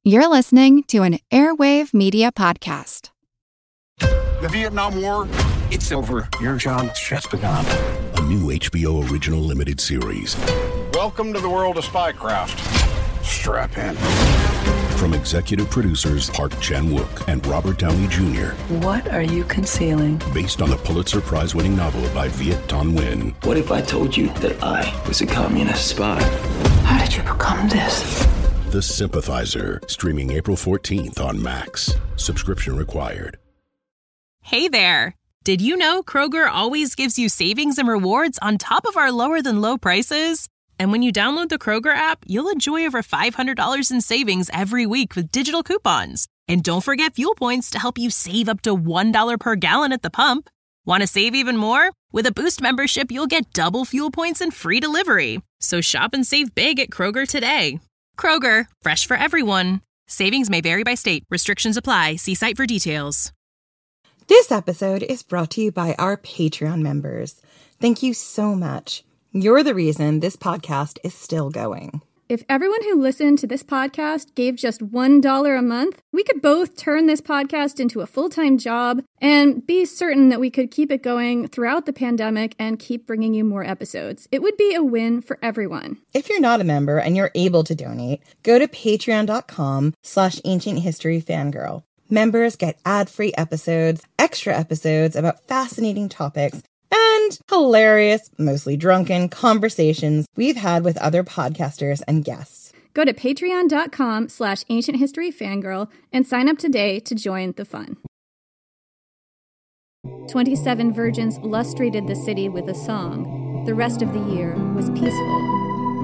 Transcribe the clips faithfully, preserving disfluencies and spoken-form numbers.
You're listening to an Airwave Media Podcast. The Vietnam War, it's over. Your job's just begun. A new H B O original limited series. Welcome to the world of spycraft. Strap in. From executive producers Park Chan-wook and Robert Downey Junior What are you concealing? Based on the Pulitzer Prize-winning novel by Viet Thanh Nguyen. What if I told you that I was a communist spy? How did you become this? The Sympathizer, streaming April fourteenth on Max. Subscription required. Hey there! Did you know Kroger always gives you savings and rewards on top of our lower-than-low prices? And when you download the Kroger app, you'll enjoy over five hundred dollars in savings every week with digital coupons. And don't forget fuel points to help you save up to one dollar per gallon at the pump. Want to save even more? With a Boost membership, you'll get double fuel points and free delivery. So shop and save big at Kroger today. Kroger, fresh for everyone. Savings may vary by state. Restrictions apply. See site for details. This episode is brought to you by our Patreon members. Thank you so much. You're the reason this podcast is still going. If everyone who listened to this podcast gave just one dollar a month, we could both turn this podcast into a full-time job and be certain that we could keep it going throughout the pandemic and keep bringing you more episodes. It would be a win for everyone. If you're not a member and you're able to donate, go to patreon.com slash ancient history fangirl. Members get ad-free episodes, extra episodes about fascinating topics, and hilarious, mostly drunken conversations we've had with other podcasters and guests. Go to patreon.com slash ancient history fangirl and sign up today to join the fun. twenty-seven virgins lustrated the city with a song. The rest of the year was peaceful.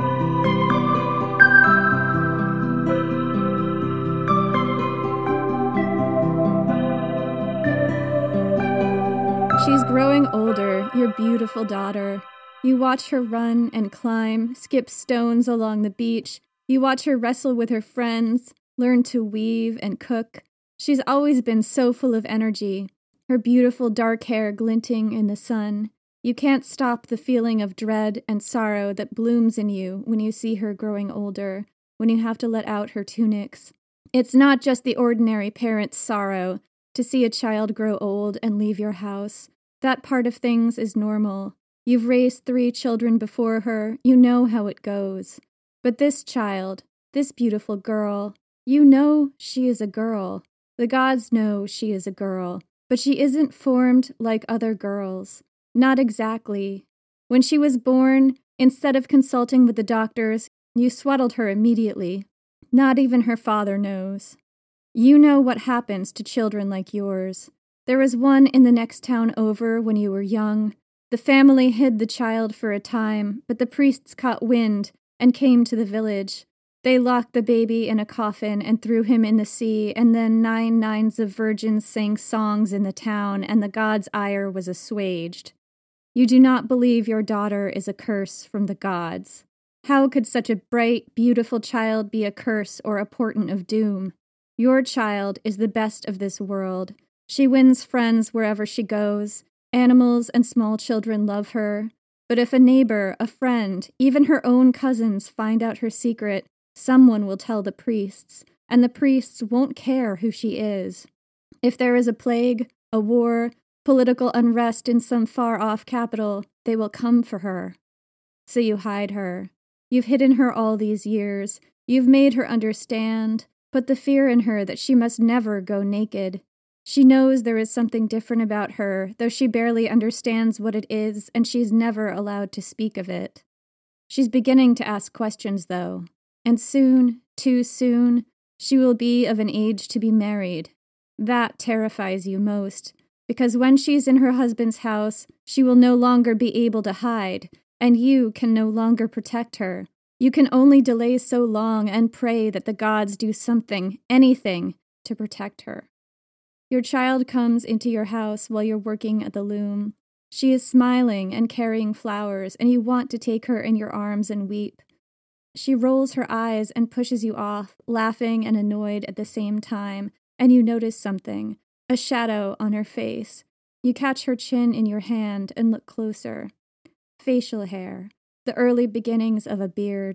She's growing older, your beautiful daughter. You watch her run and climb, skip stones along the beach. You watch her wrestle with her friends, learn to weave and cook. She's always been so full of energy, her beautiful dark hair glinting in the sun. You can't stop the feeling of dread and sorrow that blooms in you when you see her growing older, when you have to let out her tunics. It's not just the ordinary parent's sorrow to see a child grow old and leave your house. That part of things is normal. You've raised three children before her. You know how it goes. But this child, this beautiful girl, you know she is a girl. The gods know she is a girl. But she isn't formed like other girls. Not exactly. When she was born, instead of consulting with the doctors, you swaddled her immediately. Not even her father knows. You know what happens to children like yours. There was one in the next town over when you were young. The family hid the child for a time, but the priests caught wind and came to the village. They locked the baby in a coffin and threw him in the sea, and then nine nines of virgins sang songs in the town, and the gods' ire was assuaged. You do not believe your daughter is a curse from the gods. How could such a bright, beautiful child be a curse or a portent of doom? Your child is the best of this world. She wins friends wherever she goes. Animals and small children love her. But if a neighbor, a friend, even her own cousins find out her secret, someone will tell the priests, and the priests won't care who she is. If there is a plague, a war, political unrest in some far-off capital, they will come for her. So you hide her. You've hidden her all these years. You've made her understand, put the fear in her that she must never go naked. She knows there is something different about her, though she barely understands what it is, and she's never allowed to speak of it. She's beginning to ask questions, though, and soon, too soon, she will be of an age to be married. That terrifies you most, because when she's in her husband's house, she will no longer be able to hide, and you can no longer protect her. You can only delay so long and pray that the gods do something, anything, to protect her. Your child comes into your house while you're working at the loom. She is smiling and carrying flowers, and you want to take her in your arms and weep. She rolls her eyes and pushes you off, laughing and annoyed at the same time, and you notice something, a shadow on her face. You catch her chin in your hand and look closer. Facial hair, the early beginnings of a beard.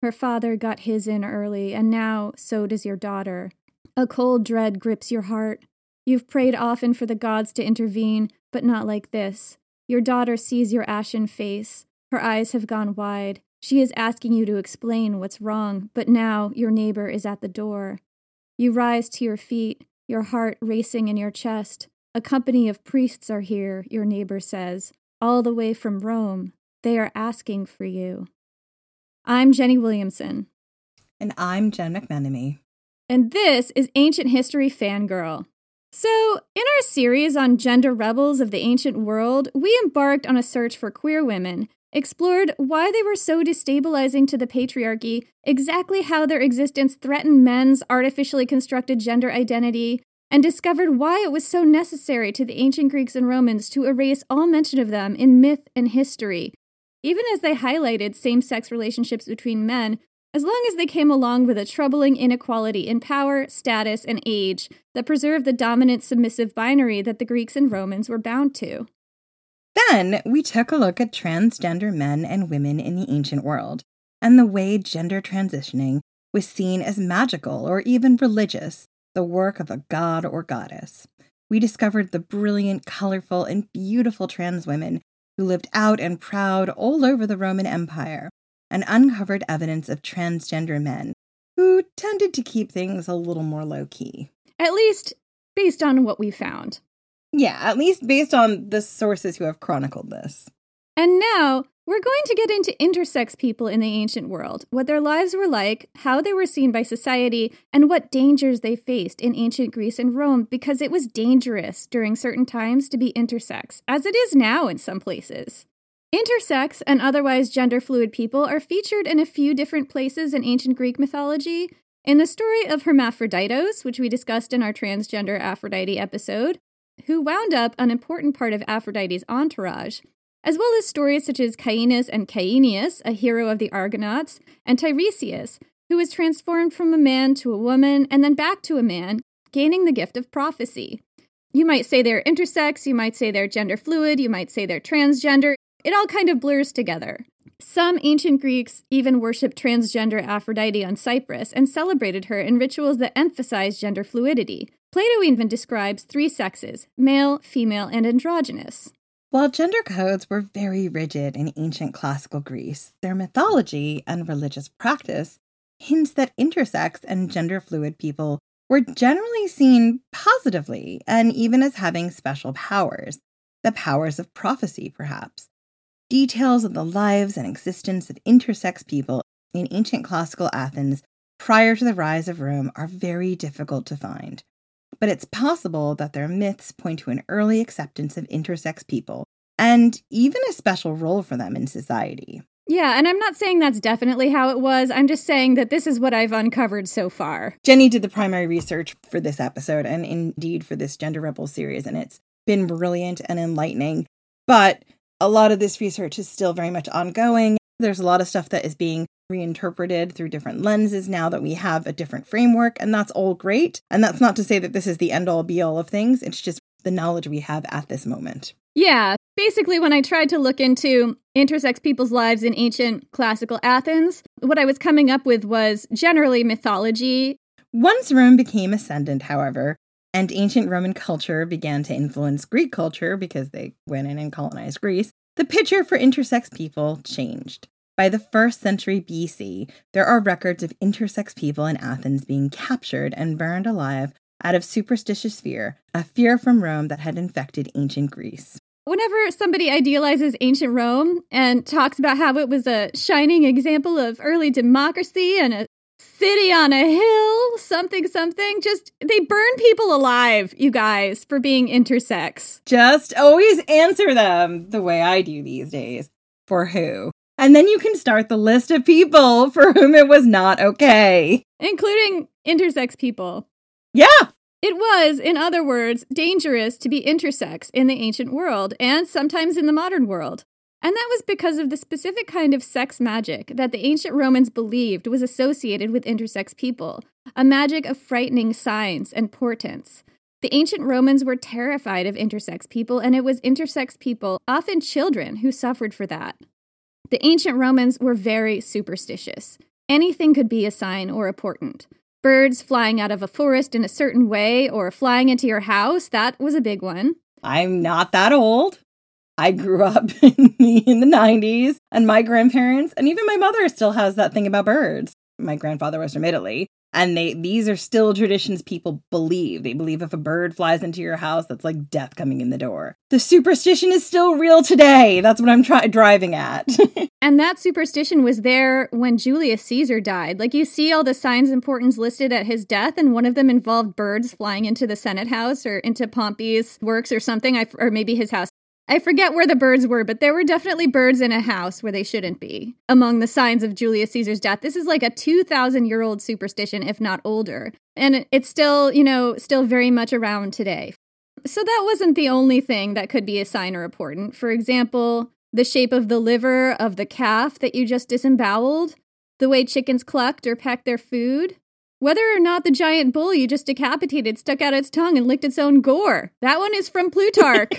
Her father got his in early, and now so does your daughter. A cold dread grips your heart. You've prayed often for the gods to intervene, but not like this. Your daughter sees your ashen face. Her eyes have gone wide. She is asking you to explain what's wrong, but now your neighbor is at the door. You rise to your feet, your heart racing in your chest. A company of priests are here, your neighbor says, all the way from Rome. They are asking for you. I'm Jenny Williamson. And I'm Jen McMenemy. And this is Ancient History Fangirl. So, in our series on gender rebels of the ancient world, we embarked on a search for queer women, explored why they were so destabilizing to the patriarchy, exactly how their existence threatened men's artificially constructed gender identity, and discovered why it was so necessary to the ancient Greeks and Romans to erase all mention of them in myth and history, even as they highlighted same-sex relationships between men, as long as they came along with a troubling inequality in power, status, and age that preserved the dominant submissive binary that the Greeks and Romans were bound to. Then we took a look at transgender men and women in the ancient world, and the way gender transitioning was seen as magical or even religious, the work of a god or goddess. We discovered the brilliant, colorful, and beautiful trans women who lived out and proud all over the Roman Empire, and uncovered evidence of transgender men who tended to keep things a little more low-key. At least based on what we found. Yeah, at least based on the sources who have chronicled this. And now, we're going to get into intersex people in the ancient world, what their lives were like, how they were seen by society, and what dangers they faced in ancient Greece and Rome, because it was dangerous during certain times to be intersex, as it is now in some places. Intersex and otherwise gender-fluid people are featured in a few different places in ancient Greek mythology. In the story of Hermaphroditos, which we discussed in our transgender Aphrodite episode, who wound up an important part of Aphrodite's entourage, as well as stories such as Caenis and Caeneus, a hero of the Argonauts, and Tiresias, who was transformed from a man to a woman and then back to a man, gaining the gift of prophecy. You might say they're intersex, you might say they're gender fluid, you might say they're transgender. It all kind of blurs together. Some ancient Greeks even worshipped transgender Aphrodite on Cyprus and celebrated her in rituals that emphasized gender fluidity. Plato even describes three sexes, male, female, and androgynous. While gender codes were very rigid in ancient classical Greece, their mythology and religious practice hints that intersex and gender-fluid people were generally seen positively and even as having special powers, the powers of prophecy, perhaps. Details of the lives and existence of intersex people in ancient classical Athens prior to the rise of Rome are very difficult to find. But it's possible that their myths point to an early acceptance of intersex people, and even a special role for them in society. Yeah, and I'm not saying that's definitely how it was. I'm just saying that this is what I've uncovered so far. Jenny did the primary research for this episode, and indeed for this Gender Rebel series, and it's been brilliant and enlightening. But a lot of this research is still very much ongoing. There's a lot of stuff that is being reinterpreted through different lenses now that we have a different framework, and that's all great. And that's not to say that this is the end-all be-all of things. It's just the knowledge we have at this moment. Yeah, basically when I tried to look into intersex people's lives in ancient classical Athens, what I was coming up with was generally mythology. Once Rome became ascendant, however, and ancient Roman culture began to influence Greek culture because they went in and colonized Greece, the picture for intersex people changed. By the first century B C, there are records of intersex people in Athens being captured and burned alive out of superstitious fear, a fear from Rome that had infected ancient Greece. Whenever somebody idealizes ancient Rome and talks about how it was a shining example of early democracy and a city on a hill, something, something, just, they burn people alive, you guys, for being intersex. Just always answer them the way I do these days. For who? And then you can start the list of people for whom it was not okay. Including intersex people. Yeah. It was, in other words, dangerous to be intersex in the ancient world and sometimes in the modern world. And that was because of the specific kind of sex magic that the ancient Romans believed was associated with intersex people, a magic of frightening signs and portents. The ancient Romans were terrified of intersex people, and it was intersex people, often children, who suffered for that. The ancient Romans were very superstitious. anything could be a sign or a portent. Birds flying out of a forest in a certain way or flying into your house, that was a big one. I'm not that old. I grew up in the, in the nineties, and my grandparents, and even my mother still has that thing about birds. My grandfather was from Italy, and they these are still traditions people believe. They believe if a bird flies into your house, that's like death coming in the door. The superstition is still real today. That's what I'm try- driving at. And that superstition was there when Julius Caesar died. Like, you see all the signs and portents listed at his death, and one of them involved birds flying into the Senate house or into Pompey's works or something, I, or maybe his house. I forget where the birds were, but there were definitely birds in a house where they shouldn't be among the signs of Julius Caesar's death. This is like a two thousand year old superstition, if not older. And it's still, you know, still very much around today. So that wasn't the only thing that could be a sign or a portent. For example, the shape of the liver of the calf that you just disemboweled, the way chickens clucked or pecked their food, whether or not the giant bull you just decapitated stuck out its tongue and licked its own gore. That one is from Plutarch.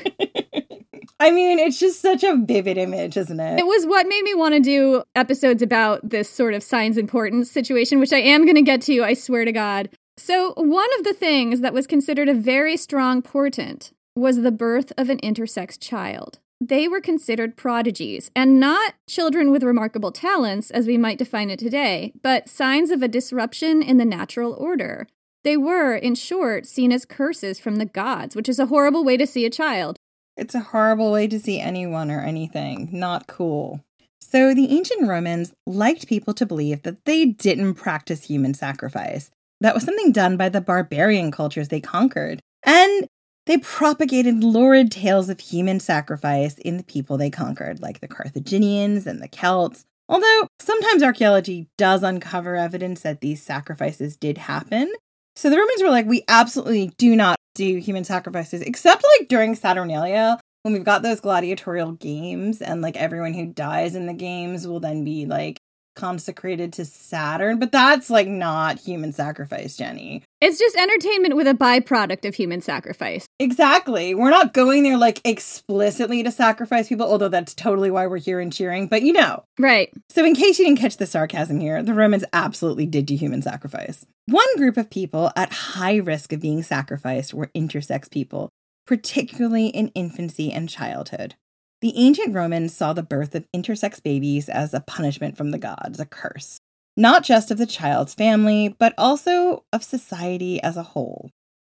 I mean, it's just such a vivid image, isn't it? It was what made me want to do episodes about this sort of signs and portents situation, which I am going to get to, I swear to God. So one of the things that was considered a very strong portent was the birth of an intersex child. They were considered prodigies, and not children with remarkable talents, as we might define it today, but signs of a disruption in the natural order. They were, in short, seen as curses from the gods, which is a horrible way to see a child. It's a horrible way to see anyone or anything. Not cool. So the ancient Romans liked people to believe that they didn't practice human sacrifice. That was something done by the barbarian cultures they conquered. And they propagated lurid tales of human sacrifice in the people they conquered, like the Carthaginians and the Celts. Although sometimes archaeology does uncover evidence that these sacrifices did happen. So the Romans were like, we absolutely do not do human sacrifices, except like during Saturnalia, when we've got those gladiatorial games and like everyone who dies in the games will then be like consecrated to Saturn. But that's like not human sacrifice, Jenny. It's just entertainment with a byproduct of human sacrifice. Exactly. We're not going there like explicitly to sacrifice people, although that's totally why we're here and cheering. But you know. Right. So in case you didn't catch the sarcasm here, the Romans absolutely did do human sacrifice. One group of people at high risk of being sacrificed were intersex people, particularly in infancy and childhood. The ancient Romans saw the birth of intersex babies as a punishment from the gods, a curse, not just of the child's family, but also of society as a whole.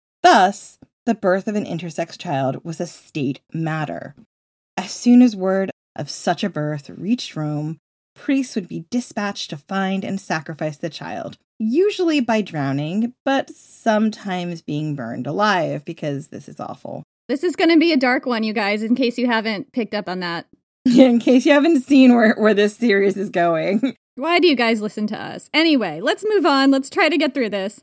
Thus, the birth of an intersex child was a state matter. As soon as word of such a birth reached Rome, priests would be dispatched to find and sacrifice the child, usually by drowning, but sometimes being burned alive, because this is awful. This is going to be a dark one, you guys, in case you haven't picked up on that. In case you haven't seen where, where this series is going. Why do you guys listen to us? Anyway, let's move on. Let's try to get through this.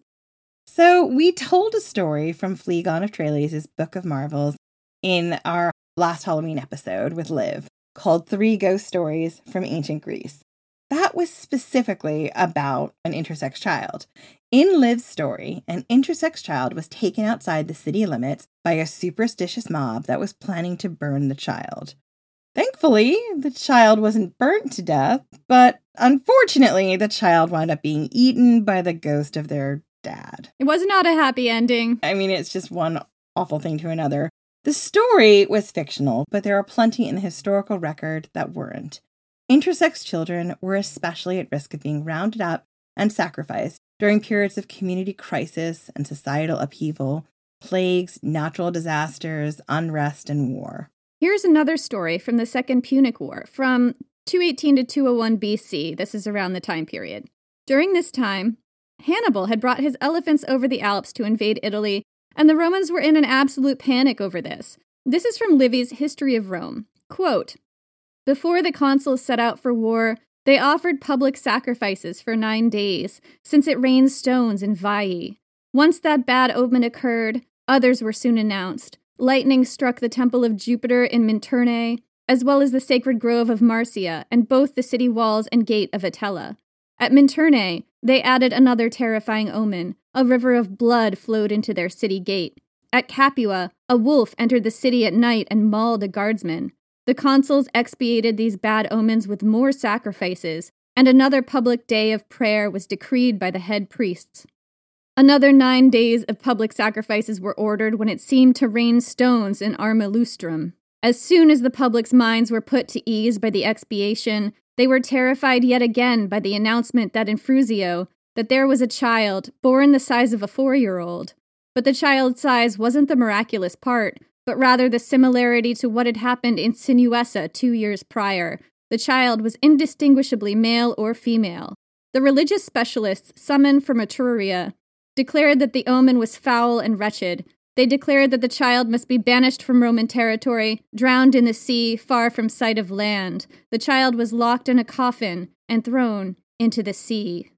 So we told a story from Phlegon of Tralles' Book of Marvels in our last Halloween episode with Liv, called Three Ghost Stories from Ancient Greece. That was specifically about an intersex child. In Liv's story, an intersex child was taken outside the city limits by a superstitious mob that was planning to burn the child. Thankfully, the child wasn't burnt to death, but unfortunately, the child wound up being eaten by the ghost of their dad. It was not a happy ending. I mean, it's just one awful thing to another. The story was fictional, but there are plenty in the historical record that weren't. Intersex children were especially at risk of being rounded up and sacrificed during periods of community crisis and societal upheaval, plagues, natural disasters, unrest, and war. Here's another story from the Second Punic War, from two eighteen to two oh one B C. This is around the time period. During this time, Hannibal had brought his elephants over the Alps to invade Italy, and the Romans were in an absolute panic over this. This is from Livy's History of Rome. Quote, "Before the consuls set out for war, they offered public sacrifices for nine days, since it rained stones in Veii. Once that bad omen occurred, others were soon announced. Lightning struck the temple of Jupiter in Minturnae, as well as the sacred grove of Marcia, and both the city walls and gate of Atella. At Minturnae, they added another terrifying omen. A river of blood flowed into their city gate. At Capua, a wolf entered the city at night and mauled a guardsman. The consuls expiated these bad omens with more sacrifices, and another public day of prayer was decreed by the head priests. Another nine days of public sacrifices were ordered when it seemed to rain stones in Arma Lustrum. As soon as the public's minds were put to ease by the expiation, they were terrified yet again by the announcement that in Frusio, that there was a child, born the size of a four-year-old. But the child's size wasn't the miraculous part, but rather the similarity to what had happened in Sinuessa two years prior. The child was indistinguishably male or female. The religious specialists summoned from Etruria declared that the omen was foul and wretched. They declared that the child must be banished from Roman territory, drowned in the sea, far from sight of land. The child was locked in a coffin and thrown into the sea.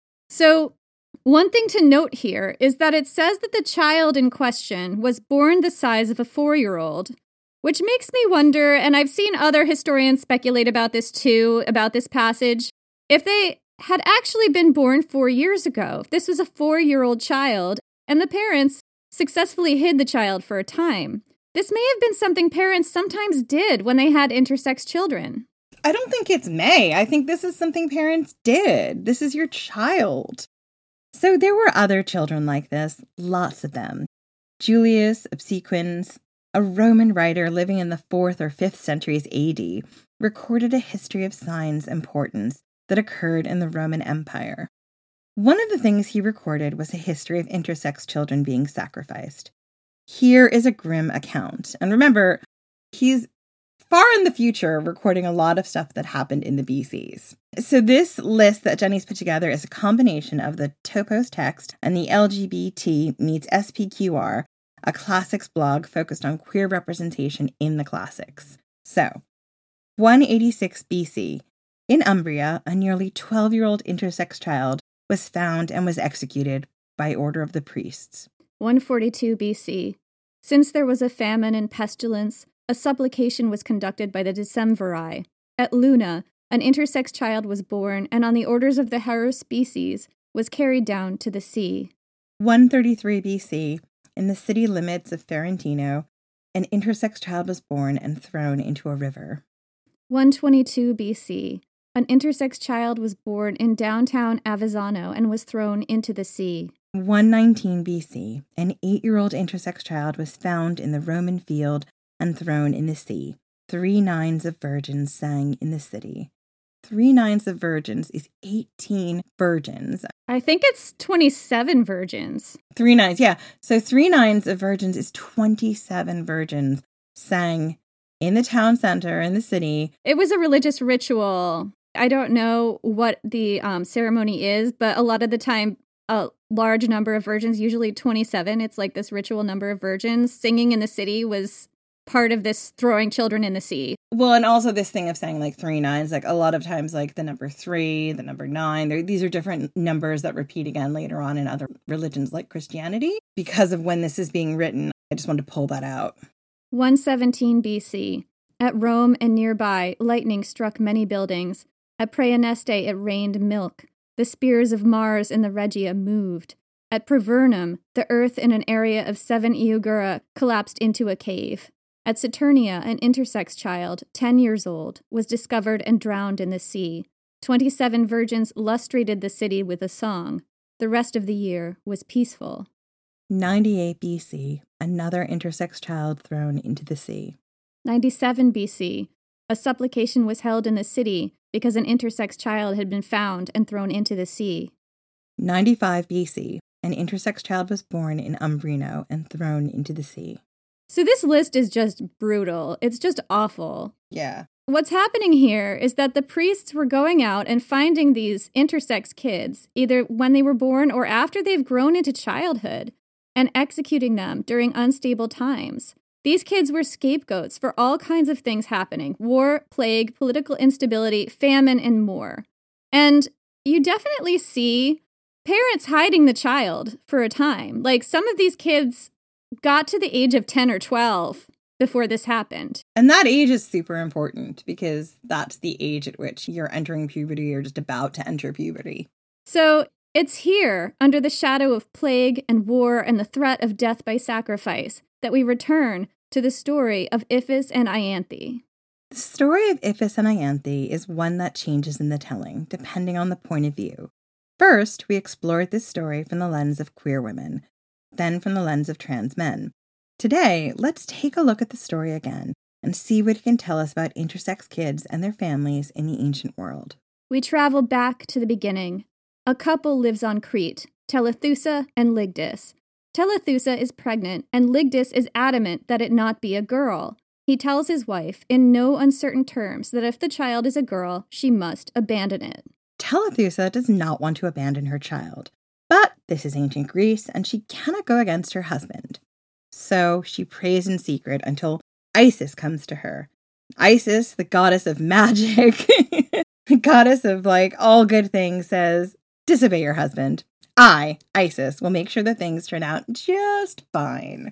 So, one thing to note here is that it says that the child in question was born the size of a four-year-old, which makes me wonder, and I've seen other historians speculate about this too, about this passage, if they had actually been born four years ago. If this was a four-year-old child, and the parents successfully hid the child for a time. This may have been something parents sometimes did when they had intersex children. I don't think it's may. I think this is something parents did. This is your child. So there were other children like this, lots of them. Julius Obsequens, a Roman writer living in the fourth or fifth centuries A D, recorded a history of signs and portents that occurred in the Roman Empire. One of the things he recorded was a history of intersex children being sacrificed. Here is a grim account. And remember, he's far in the future recording a lot of stuff that happened in the B Cs. So this list that Jenny's put together is a combination of the Topos text and the L G B T meets S P Q R, a classics blog focused on queer representation in the classics. So, one eighty-six B C, in Umbria, a nearly twelve-year-old intersex child was found and was executed by order of the priests. one forty-two B C. Since there was a famine and pestilence, a supplication was conducted by the Decemviri. At Luna, an intersex child was born, and on the orders of the haruspices, was carried down to the sea. one thirty-three B C, in the city limits of Ferentino, an intersex child was born and thrown into a river. one twenty-two B C. An intersex child was born in downtown Avezzano and was thrown into the sea. one nineteen B C, an eight-year-old intersex child was found in the Roman field and thrown in the sea. Three nines of virgins sang in the city. Three nines of virgins is eighteen virgins. I think it's twenty-seven virgins. Three nines, yeah. So three nines of virgins is twenty-seven virgins sang in the town center, in the city. It was a religious ritual. I don't know what the um, ceremony is, but a lot of the time, a large number of virgins, usually twenty-seven, it's like this ritual number of virgins, singing in the city was part of this throwing children in the sea. Well, and also this thing of saying like three nines, like a lot of times like the number three, the number nine, these are different numbers that repeat again later on in other religions like Christianity. Because of when this is being written, I just wanted to pull that out. one seventeen B C. At Rome and nearby, lightning struck many buildings. At Praeneste it rained milk. The spears of Mars in the Regia moved. At Pravernum, the earth in an area of seven Eugura collapsed into a cave. At Saturnia, an intersex child, ten years old, was discovered and drowned in the sea. Twenty-seven virgins lustrated the city with a song. The rest of the year was peaceful. ninety-eight B C, another intersex child thrown into the sea. ninety-seven B C, a supplication was held in the city because an intersex child had been found and thrown into the sea. ninety-five B C, an intersex child was born in Umbrino and thrown into the sea. So this list is just brutal. It's just awful. Yeah. What's happening here is that the priests were going out and finding these intersex kids, either when they were born or after they've grown into childhood, and executing them during unstable times. These kids were scapegoats for all kinds of things happening: war, plague, political instability, famine, and more. And you definitely see parents hiding the child for a time. Like, some of these kids got to the age of ten or twelve before this happened. And that age is super important because that's the age at which you're entering puberty or just about to enter puberty. So it's here, under the shadow of plague and war and the threat of death by sacrifice, that we return to the story of Iphis and Ianthe. The story of Iphis and Ianthe is one that changes in the telling, depending on the point of view. First, we explored this story from the lens of queer women, then from the lens of trans men. Today, let's take a look at the story again and see what it can tell us about intersex kids and their families in the ancient world. We travel back to the beginning. A couple lives on Crete, Telethusa and Lygdis. Telethusa is pregnant, and Lygdis is adamant that it not be a girl. He tells his wife, in no uncertain terms, that if the child is a girl, she must abandon it. Telethusa does not want to abandon her child, but this is ancient Greece, and she cannot go against her husband. So she prays in secret until Isis comes to her. Isis, the goddess of magic, the goddess of, like, all good things, says, disobey your husband. I, Isis, will make sure that things turn out just fine.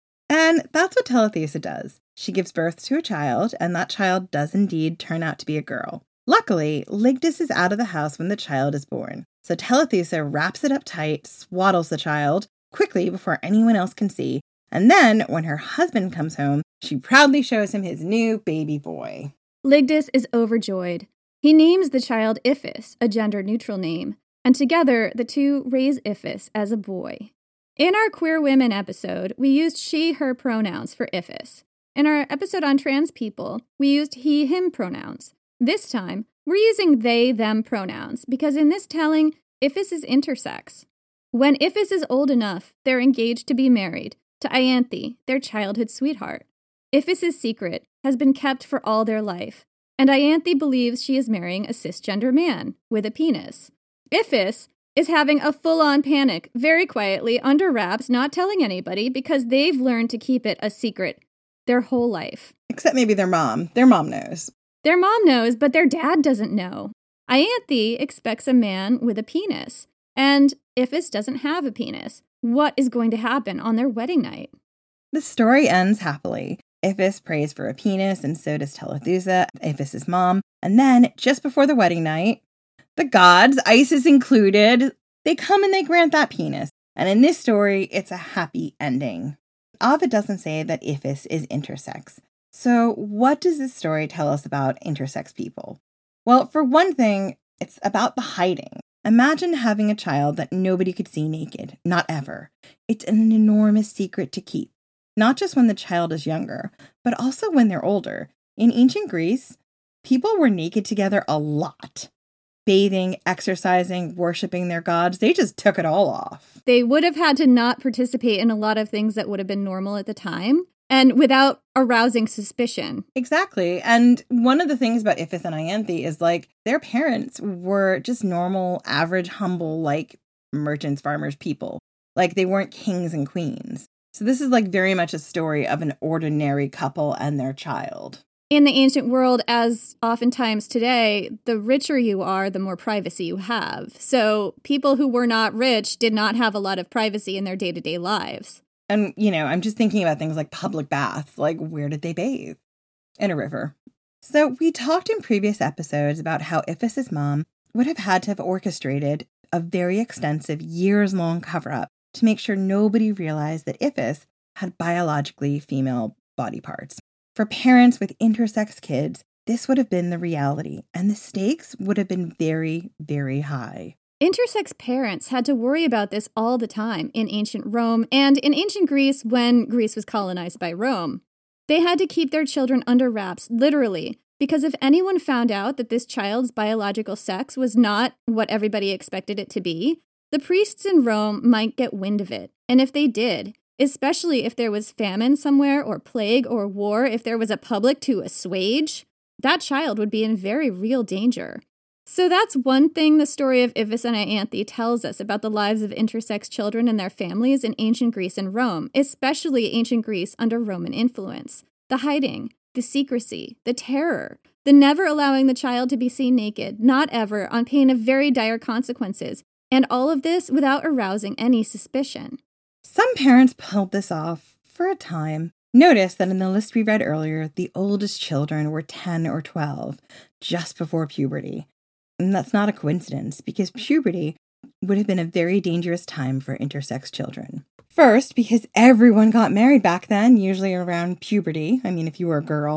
And that's what Telethusa does. She gives birth to a child, and that child does indeed turn out to be a girl. Luckily, Lygdis is out of the house when the child is born. So Telethusa wraps it up tight, swaddles the child quickly before anyone else can see, and then, when her husband comes home, she proudly shows him his new baby boy. Lygdis is overjoyed. He names the child Iphis, a gender-neutral name, and together the two raise Iphis as a boy. In our Queer Women episode, we used she-her pronouns for Iphis. In our episode on trans people, we used he-him pronouns. This time, we're using they-them pronouns because in this telling, Iphis is intersex. When Iphis is old enough, they're engaged to be married to Ianthe, their childhood sweetheart. Iphis' secret has been kept for all their life, and Ianthe believes she is marrying a cisgender man with a penis. Iphis is having a full-on panic, very quietly, under wraps, not telling anybody, because they've learned to keep it a secret their whole life. Except maybe their mom. Their mom knows. Their mom knows, but their dad doesn't know. Ianthe expects a man with a penis, and Iphis doesn't have a penis. What is going to happen on their wedding night? The story ends happily. Iphis prays for a penis, and so does Telethusa, Iphis' mom. And then, just before the wedding night, the gods, Isis included, they come and they grant that penis. And in this story, it's a happy ending. Ovid doesn't say that Iphis is intersex. So what does this story tell us about intersex people? Well, for one thing, it's about the hiding. Imagine having a child that nobody could see naked. Not ever. It's an enormous secret to keep. Not just when the child is younger, but also when they're older. In ancient Greece, people were naked together a lot. Bathing, exercising, worshiping their gods, they just took it all off. They would have had to not participate in a lot of things that would have been normal at the time, and without arousing suspicion. Exactly. And one of the things about Iphis and Ianthe is, like, their parents were just normal, average, humble, like, merchants, farmers, people. Like, they weren't kings and queens. So this is, like, very much a story of an ordinary couple and their child. In the ancient world, as oftentimes today, the richer you are, the more privacy you have. So people who were not rich did not have a lot of privacy in their day-to-day lives. And, you know, I'm just thinking about things like public baths. Like, where did they bathe? In a river. So we talked in previous episodes about how Iphis' mom would have had to have orchestrated a very extensive, years-long cover-up to make sure nobody realized that Iphis had biologically female body parts. For parents with intersex kids, this would have been the reality, and the stakes would have been very, very high. Intersex parents had to worry about this all the time in ancient Rome and in ancient Greece when Greece was colonized by Rome. They had to keep their children under wraps, literally, because if anyone found out that this child's biological sex was not what everybody expected it to be, the priests in Rome might get wind of it. And if they did, especially if there was famine somewhere or plague or war, if there was a public to assuage, that child would be in very real danger. So that's one thing the story of Iphis and Ianthe tells us about the lives of intersex children and their families in ancient Greece and Rome, especially ancient Greece under Roman influence. The hiding, the secrecy, the terror, the never allowing the child to be seen naked, not ever, on pain of very dire consequences, and all of this without arousing any suspicion. Some parents pulled this off for a time. Notice that in the list we read earlier, the oldest children were ten or twelve, just before puberty. And that's not a coincidence, because puberty would have been a very dangerous time for intersex children. First, because everyone got married back then, usually around puberty. I mean, if you were a girl.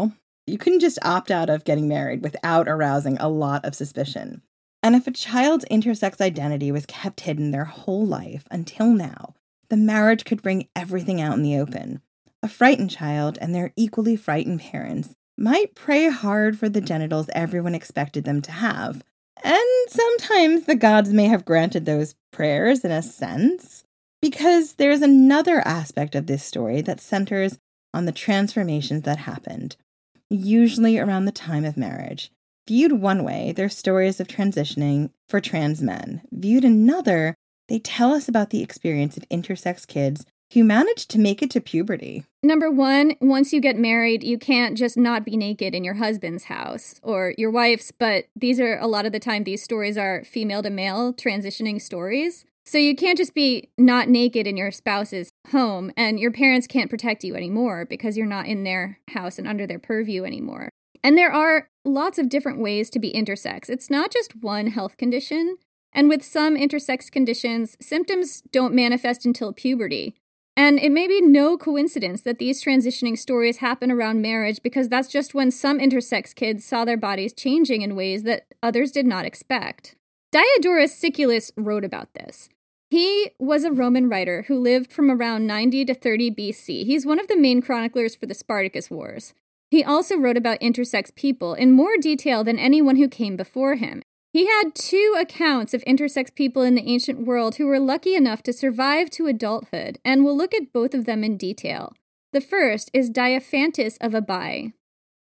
You couldn't just opt out of getting married without arousing a lot of suspicion. And if a child's intersex identity was kept hidden their whole life until now, the marriage could bring everything out in the open. A frightened child and their equally frightened parents might pray hard for the genitals everyone expected them to have. And sometimes the gods may have granted those prayers in a sense, because there's another aspect of this story that centers on the transformations that happened, usually around the time of marriage. Viewed one way, they're stories of transitioning for trans men. Viewed another, they tell us about the experience of intersex kids who managed to make it to puberty. Number one, once you get married, you can't just not be naked in your husband's house or your wife's, but these are, a lot of the time, these stories are female to male transitioning stories. So you can't just be not naked in your spouse's home, and your parents can't protect you anymore because you're not in their house and under their purview anymore. And there are lots of different ways to be intersex. It's not just one health condition. And with some intersex conditions, symptoms don't manifest until puberty. And it may be no coincidence that these transitioning stories happen around marriage, because that's just when some intersex kids saw their bodies changing in ways that others did not expect. Diodorus Siculus wrote about this. He was a Roman writer who lived from around ninety to thirty B C. He's one of the main chroniclers for the Spartacus Wars. He also wrote about intersex people in more detail than anyone who came before him. He had two accounts of intersex people in the ancient world who were lucky enough to survive to adulthood, and we'll look at both of them in detail. The first is Diophantus of Abai.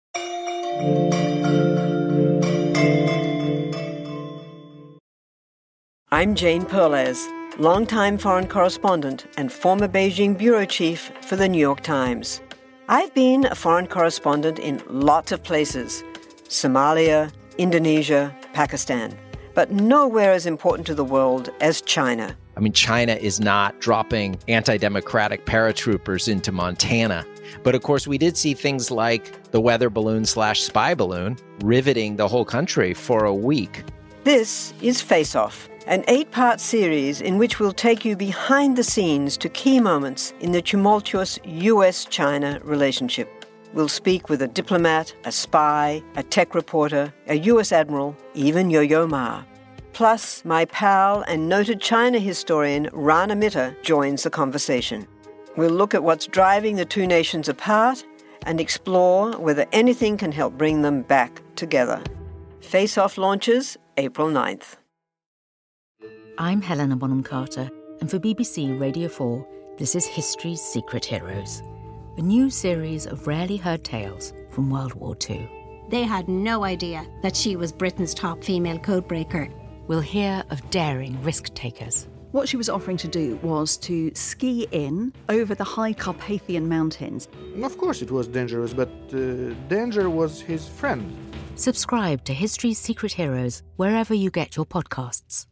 I'm Jane Perlez, longtime foreign correspondent and former Beijing bureau chief for the New York Times. I've been a foreign correspondent in lots of places: Somalia, Indonesia, Pakistan, but nowhere as important to the world as China. I mean, China is not dropping anti-democratic paratroopers into Montana. But of course, we did see things like the weather balloon slash spy balloon riveting the whole country for a week. This is Face Off, an eight-part series in which we'll take you behind the scenes to key moments in the tumultuous U S China relationship. We'll speak with a diplomat, a spy, a tech reporter, a U S admiral, even Yo-Yo Ma. Plus, my pal and noted China historian Rana Mitter joins the conversation. We'll look at what's driving the two nations apart and explore whether anything can help bring them back together. Face Off launches April ninth. I'm Helena Bonham Carter, and for B B C Radio four, this is History's Secret Heroes, a new series of rarely heard tales from World War Two. They had no idea that she was Britain's top female codebreaker. We'll hear of daring risk-takers. What she was offering to do was to ski in over the high Carpathian Mountains. Of course it was dangerous, but uh, danger was his friend. Subscribe to History's Secret Heroes wherever you get your podcasts.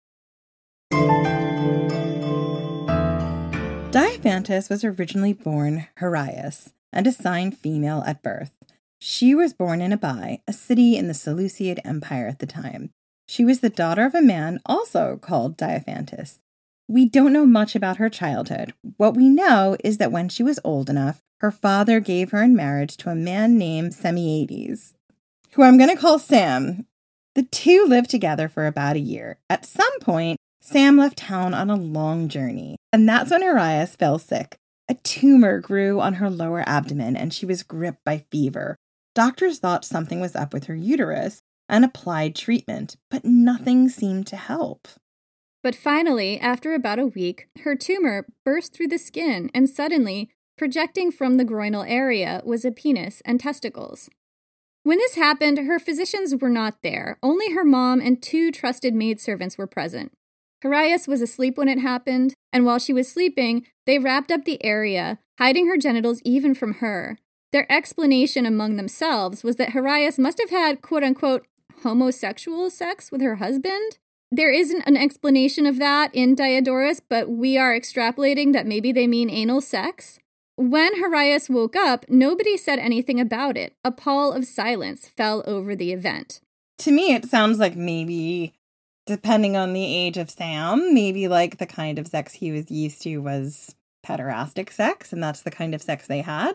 Diophantus was originally born Hyrieus and assigned female at birth. She was born in Abai, a city in the Seleucid Empire at the time. She was the daughter of a man also called Diophantus. We don't know much about her childhood. What we know is that when she was old enough, her father gave her in marriage to a man named Semiades, who I'm going to call Sam. The two lived together for about a year. At some point, Sam left town on a long journey, and that's when Hyrieus fell sick. A tumor grew on her lower abdomen, and she was gripped by fever. Doctors thought something was up with her uterus and applied treatment, but nothing seemed to help. But finally, after about a week, her tumor burst through the skin, and suddenly, projecting from the groinal area was a penis and testicles. When this happened, her physicians were not there. Only her mom and two trusted maidservants were present. Hyrieus was asleep when it happened, and while she was sleeping, they wrapped up the area, hiding her genitals even from her. Their explanation among themselves was that Hyrieus must have had, quote-unquote, homosexual sex with her husband. There isn't an explanation of that in Diodorus, but we are extrapolating that maybe they mean anal sex. When Hyrieus woke up, nobody said anything about it. A pall of silence fell over the event. To me, it sounds like maybe, depending on the age of Sam, maybe like the kind of sex he was used to was pederastic sex, and that's the kind of sex they had.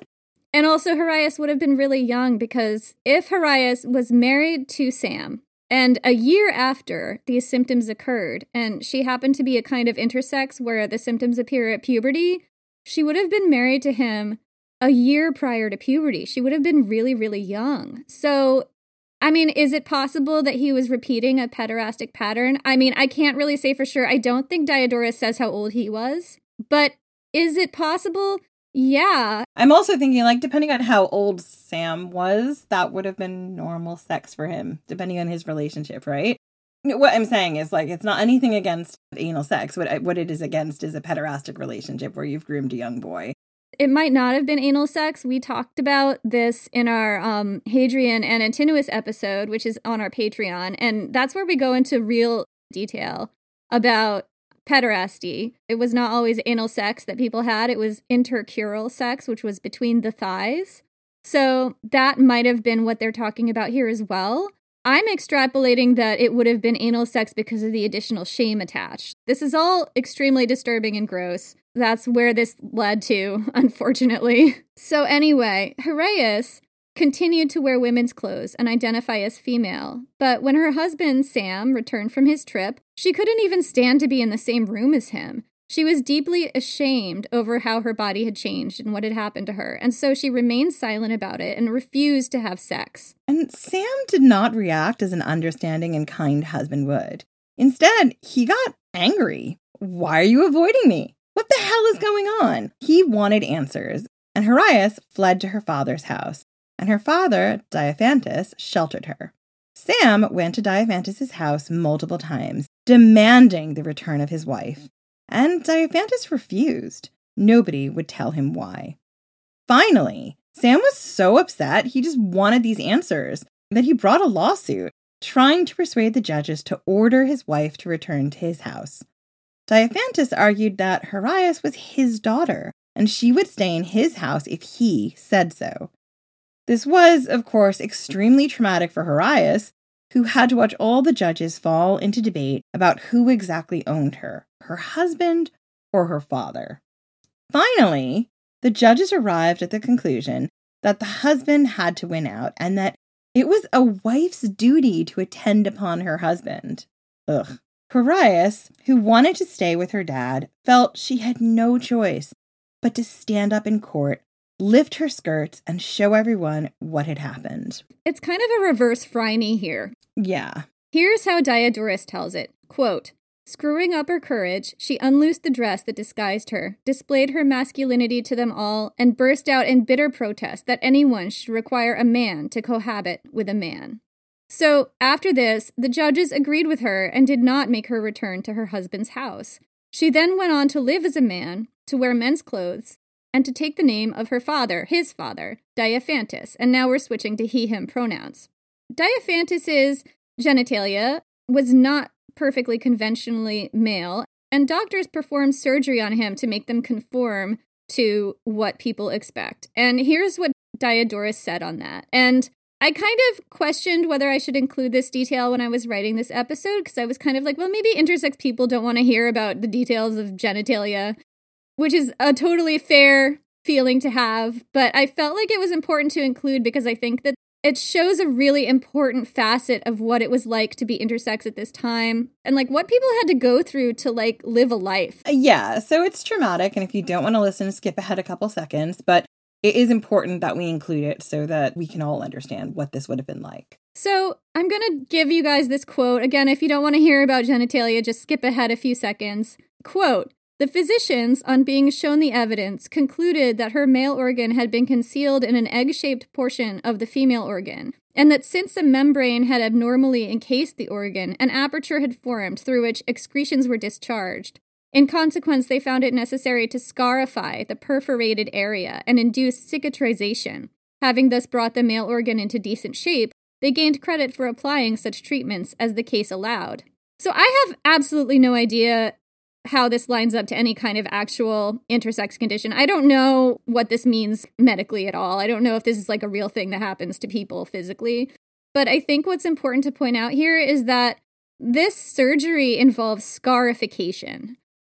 And also, Harius would have been really young because if Harius was married to Sam, and a year after these symptoms occurred, and she happened to be a kind of intersex where the symptoms appear at puberty, she would have been married to him a year prior to puberty. She would have been really, really young. So, I mean, is it possible that he was repeating a pederastic pattern? I mean, I can't really say for sure. I don't think Diodorus says how old he was, but is it possible? Yeah. I'm also thinking, like, depending on how old Sam was, that would have been normal sex for him, depending on his relationship, right? What I'm saying is, like, it's not anything against anal sex. What, what it is against is a pederastic relationship where you've groomed a young boy. It might not have been anal sex. We talked about this in our um, Hadrian and Antinous episode, which is on our Patreon. And that's where we go into real detail about pederasty. It was not always anal sex that people had. It was intercrural sex, which was between the thighs. So that might have been what they're talking about here as well. I'm extrapolating that it would have been anal sex because of the additional shame attached. This is all extremely disturbing and gross. That's where this led to, unfortunately. So anyway, Haraeus continued to wear women's clothes and identify as female. But when her husband, Sam, returned from his trip, she couldn't even stand to be in the same room as him. She was deeply ashamed over how her body had changed and what had happened to her, and so she remained silent about it and refused to have sex. And Sam did not react as an understanding and kind husband would. Instead, he got angry. Why are you avoiding me? What the hell is going on? He wanted answers, and Haraeus fled to her father's house, and her father, Diophantus, sheltered her. Sam went to Diophantus' house multiple times, demanding the return of his wife. And Diophantus refused. Nobody would tell him why. Finally, Sam was so upset he just wanted these answers that he brought a lawsuit, trying to persuade the judges to order his wife to return to his house. Diophantus argued that Haraeus was his daughter, and she would stay in his house if he said so. This was, of course, extremely traumatic for Haraeus, who had to watch all the judges fall into debate about who exactly owned her, her husband or her father. Finally, the judges arrived at the conclusion that the husband had to win out and that it was a wife's duty to attend upon her husband. Ugh. Haraeus, who wanted to stay with her dad, felt she had no choice but to stand up in court, lift her skirts, and show everyone what had happened. It's kind of a reverse Phryne here. Yeah. Here's how Diodorus tells it. Quote, screwing up her courage, she unloosed the dress that disguised her, displayed her masculinity to them all, and burst out in bitter protest that anyone should require a man to cohabit with a man. So, after this, the judges agreed with her and did not make her return to her husband's house. She then went on to live as a man, to wear men's clothes, and to take the name of her father, his father, Diophantus, and now we're switching to he-him pronouns. Diophantus's genitalia was not perfectly conventionally male, and doctors performed surgery on him to make them conform to what people expect. And here's what Diodorus said on that. And I kind of questioned whether I should include this detail when I was writing this episode, because I was kind of like, well, maybe intersex people don't want to hear about the details of genitalia, which is a totally fair feeling to have, but I felt like it was important to include because I think that it shows a really important facet of what it was like to be intersex at this time and like what people had to go through to like live a life. Yeah, so it's traumatic, and if you don't want to listen, skip ahead a couple seconds, but it is important that we include it so that we can all understand what this would have been like. So I'm going to give you guys this quote. Again, if you don't want to hear about genitalia, just skip ahead a few seconds. Quote, the physicians, on being shown the evidence, concluded that her male organ had been concealed in an egg-shaped portion of the female organ, and that since a membrane had abnormally encased the organ, an aperture had formed through which excretions were discharged. In consequence, they found it necessary to scarify the perforated area and induce cicatrization. Having thus brought the male organ into decent shape, they gained credit for applying such treatments as the case allowed. So I have absolutely no idea how this lines up to any kind of actual intersex condition. I don't know what this means medically at all. I don't know if this is like a real thing that happens to people physically. But I think what's important to point out here is that this surgery involves scarification.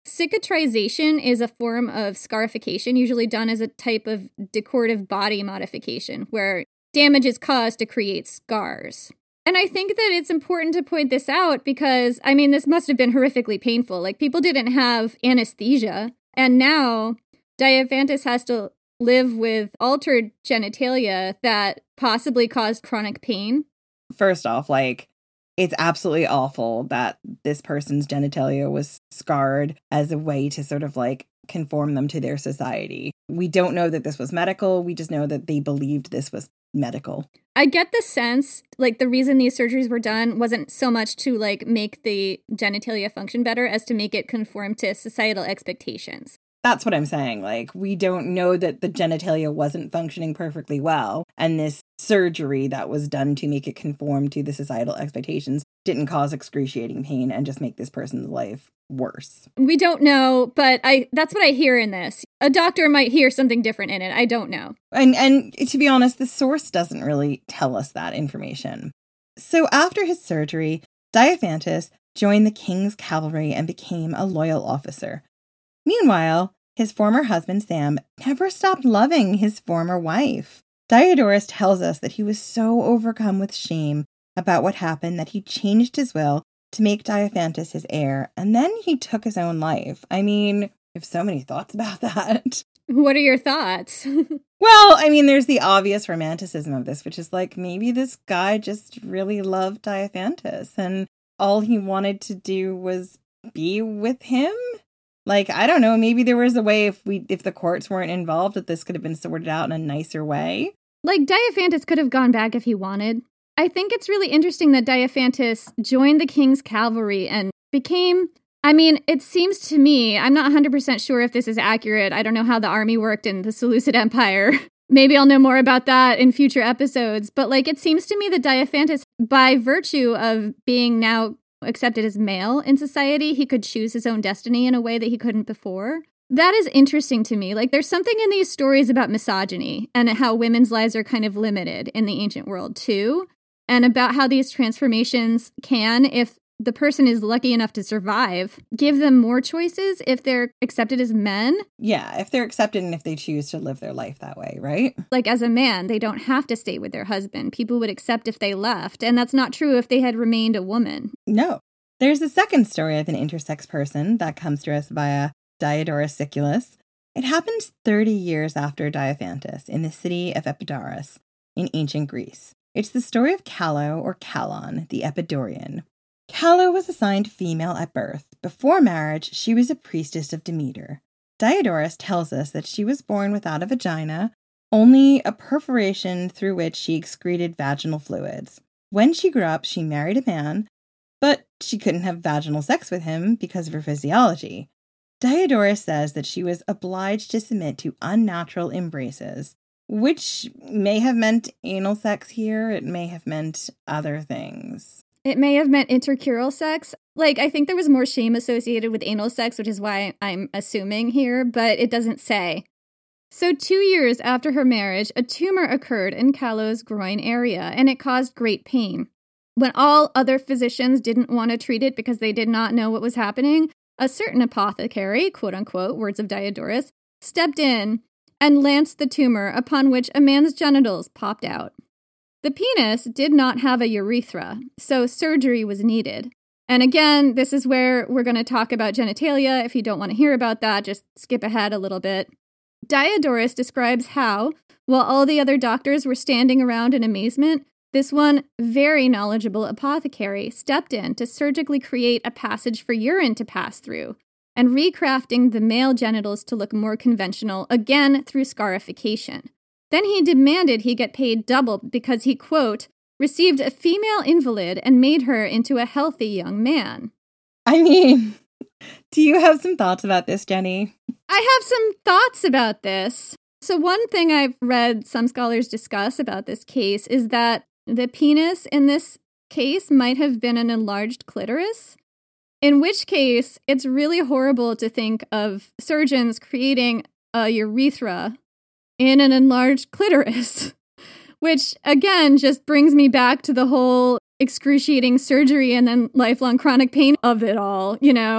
Cicatrization is a form of scarification, usually done as a type of decorative body modification, where damage is caused to create scars. And I think that it's important to point this out because, I mean, this must have been horrifically painful. Like, people didn't have anesthesia, and now Diophantus has to live with altered genitalia that possibly caused chronic pain. First off, like, it's absolutely awful that this person's genitalia was scarred as a way to sort of, like, conform them to their society. We don't know that this was medical. We just know that they believed this was medical. I get the sense, like, the reason these surgeries were done wasn't so much to, like, make the genitalia function better as to make it conform to societal expectations. That's what I'm saying. Like, we don't know that the genitalia wasn't functioning perfectly well, and this surgery that was done to make it conform to the societal expectations didn't cause excruciating pain and just make this person's life worse. We don't know, but I that's what I hear in this. A doctor might hear something different in it. I don't know. And and to be honest, the source doesn't really tell us that information. So after his surgery, Diophantus joined the king's cavalry and became a loyal officer. Meanwhile, his former husband, Sam, never stopped loving his former wife. Diodorus tells us that he was so overcome with shame about what happened that he changed his will to make Diophantus his heir, and then he took his own life. I mean, I have so many thoughts about that. What are your thoughts? Well, I mean, there's the obvious romanticism of this, which is like, maybe this guy just really loved Diophantus, and all he wanted to do was be with him? Like, I don't know, maybe there was a way if we if the courts weren't involved that this could have been sorted out in a nicer way. Like, Diophantus could have gone back if he wanted. I think it's really interesting that Diophantus joined the king's cavalry and became, I mean, it seems to me, I'm not one hundred percent sure if this is accurate. I don't know how the army worked in the Seleucid Empire. Maybe I'll know more about that in future episodes. But, like, it seems to me that Diophantus, by virtue of being now accepted as male in society, he could choose his own destiny in a way that he couldn't before. That is interesting to me. Like, there's something in these stories about misogyny and how women's lives are kind of limited in the ancient world, too. And about how these transformations can, if the person is lucky enough to survive, give them more choices if they're accepted as men. Yeah, if they're accepted and if they choose to live their life that way, right? Like, as a man, they don't have to stay with their husband. People would accept if they left. And that's not true if they had remained a woman. No. There's a second story of an intersex person that comes to us via Diodorus Siculus. It happens thirty years after Diophantus in the city of Epidaurus in ancient Greece. It's the story of Callo, or Callon, the Epidaurian. Callo was assigned female at birth. Before marriage, she was a priestess of Demeter. Diodorus tells us that she was born without a vagina, only a perforation through which she excreted vaginal fluids. When she grew up, she married a man, but she couldn't have vaginal sex with him because of her physiology. Diodorus says that she was obliged to submit to unnatural embraces, which may have meant anal sex here. It may have meant other things. It may have meant intercurral sex. Like, I think there was more shame associated with anal sex, which is why I'm assuming here, but it doesn't say. So two years after her marriage, a tumor occurred in Callo's groin area, and it caused great pain. When all other physicians didn't want to treat it because they did not know what was happening, a certain apothecary, quote-unquote, words of Diodorus, stepped in and lanced the tumor, upon which a man's genitals popped out. The penis did not have a urethra, so surgery was needed. And again, this is where we're going to talk about genitalia. If you don't want to hear about that, just skip ahead a little bit. Diodorus describes how, while all the other doctors were standing around in amazement, this one very knowledgeable apothecary stepped in to surgically create a passage for urine to pass through, and recrafting the male genitals to look more conventional, again through scarification. Then he demanded he get paid double because he, quote, received a female invalid and made her into a healthy young man. I mean, do you have some thoughts about this, Jenny? I have some thoughts about this. So one thing I've read some scholars discuss about this case is that the penis in this case might have been an enlarged clitoris, in which case it's really horrible to think of surgeons creating a urethra in an enlarged clitoris, which, again, just brings me back to the whole excruciating surgery and then lifelong chronic pain of it all, you know?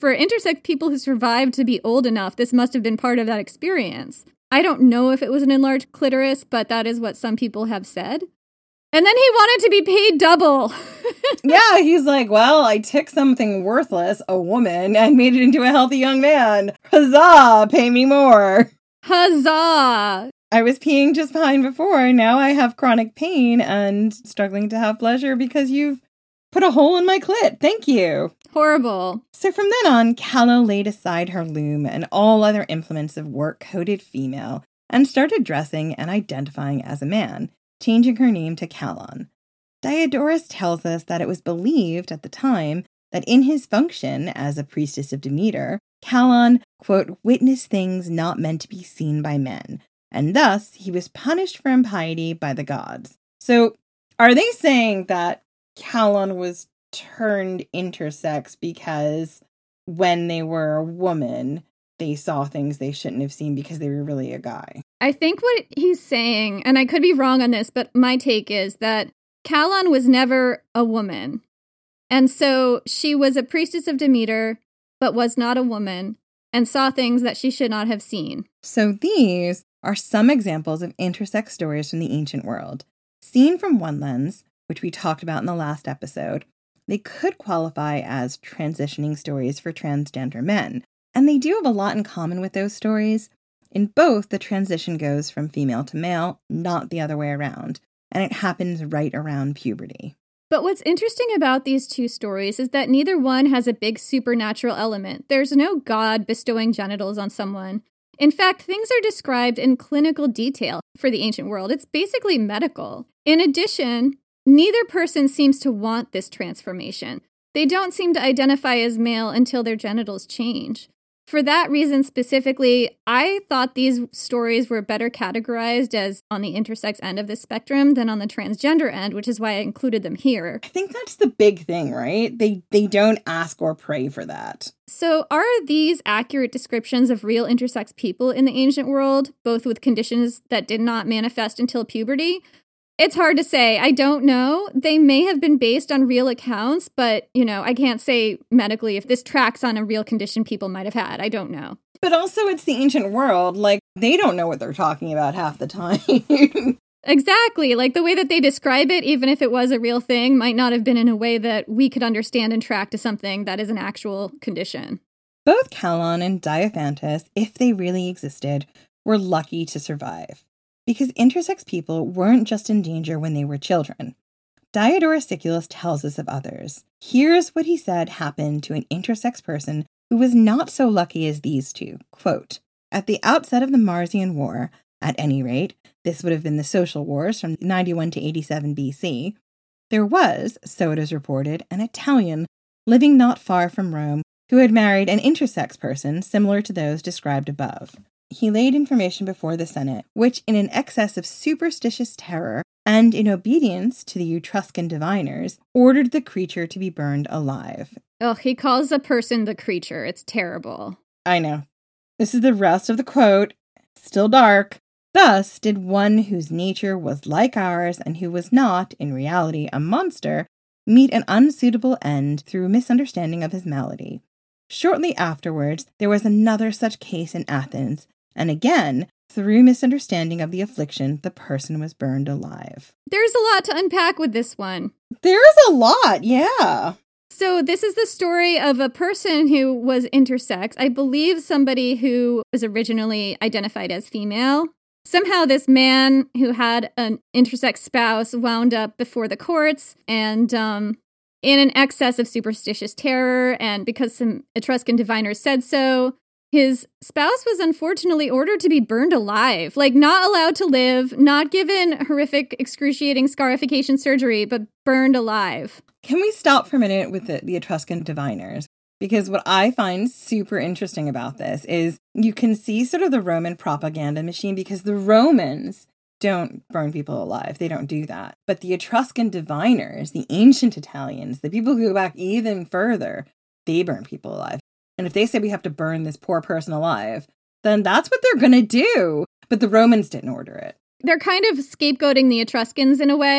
for intersex people who survived to be old enough, this must have been part of that experience. I don't know if it was an enlarged clitoris, but that is what some people have said. And then he wanted to be paid double. Yeah, he's like, well, I took something worthless, a woman, and made it into a healthy young man. Huzzah, pay me more. Huzzah. I was peeing just fine before. Now I have chronic pain and struggling to have pleasure because you've put a hole in my clit. Thank you. Horrible. So from then on, Calla laid aside her loom and all other implements of work coded female and started dressing and identifying as a man, changing her name to Callon. Diodorus tells us that it was believed at the time that in his function as a priestess of Demeter, Callon, quote, witnessed things not meant to be seen by men, and thus he was punished for impiety by the gods. So are they saying that Callon was turned intersex because when they were a woman, they saw things they shouldn't have seen because they were really a guy? I think what he's saying, and I could be wrong on this, but my take is that Callon was never a woman. And so she was a priestess of Demeter, but was not a woman, and saw things that she should not have seen. So these are some examples of intersex stories from the ancient world. Seen from one lens, which we talked about in the last episode, they could qualify as transitioning stories for transgender men. And they do have a lot in common with those stories. In both, the transition goes from female to male, not the other way around. And it happens right around puberty. But what's interesting about these two stories is that neither one has a big supernatural element. There's no god bestowing genitals on someone. In fact, things are described in clinical detail for the ancient world. It's basically medical. In addition, neither person seems to want this transformation. They don't seem to identify as male until their genitals change. For that reason specifically, I thought these stories were better categorized as on the intersex end of the spectrum than on the transgender end, which is why I included them here. I think that's the big thing, right? They they don't ask or pray for that. So are these accurate descriptions of real intersex people in the ancient world, both with conditions that did not manifest until puberty? It's hard to say. I don't know. They may have been based on real accounts, but, you know, I can't say medically if this tracks on a real condition people might have had. I don't know. But also it's the ancient world. Like, they don't know what they're talking about half the time. Exactly. Like, the way that they describe it, even if it was a real thing, might not have been in a way that we could understand and track to something that is an actual condition. Both Callon and Diophantus, if they really existed, were lucky to survive. Because intersex people weren't just in danger when they were children. Diodorus Siculus tells us of others. Here's what he said happened to an intersex person who was not so lucky as these two. Quote, at the outset of the Marsian War, at any rate, this would have been the social wars from ninety-one to eighty-seven B C, there was, so it is reported, an Italian living not far from Rome who had married an intersex person similar to those described above. He laid information before the Senate, which, in an excess of superstitious terror and in obedience to the Etruscan diviners, ordered the creature to be burned alive. Ugh, he calls a person the creature. It's terrible. I know. This is the rest of the quote. Still dark. Thus did one whose nature was like ours and who was not, in reality, a monster, meet an unsuitable end through misunderstanding of his malady. Shortly afterwards, there was another such case in Athens, and again, through misunderstanding of the affliction, the person was burned alive. There's a lot to unpack with this one. There's a lot, yeah. So this is the story of a person who was intersex. I believe somebody who was originally identified as female. Somehow this man who had an intersex spouse wound up before the courts and um, in an excess of superstitious terror, and because some Etruscan diviners said so, his spouse was unfortunately ordered to be burned alive, like not allowed to live, not given horrific, excruciating scarification surgery, but burned alive. Can we stop for a minute with the, the Etruscan diviners? Because what I find super interesting about this is you can see sort of the Roman propaganda machine, because the Romans don't burn people alive. They don't do that. But the Etruscan diviners, the ancient Italians, the people who go back even further, they burn people alive. And if they say we have to burn this poor person alive, then that's what they're going to do. But the Romans didn't order it. They're kind of scapegoating the Etruscans in a way.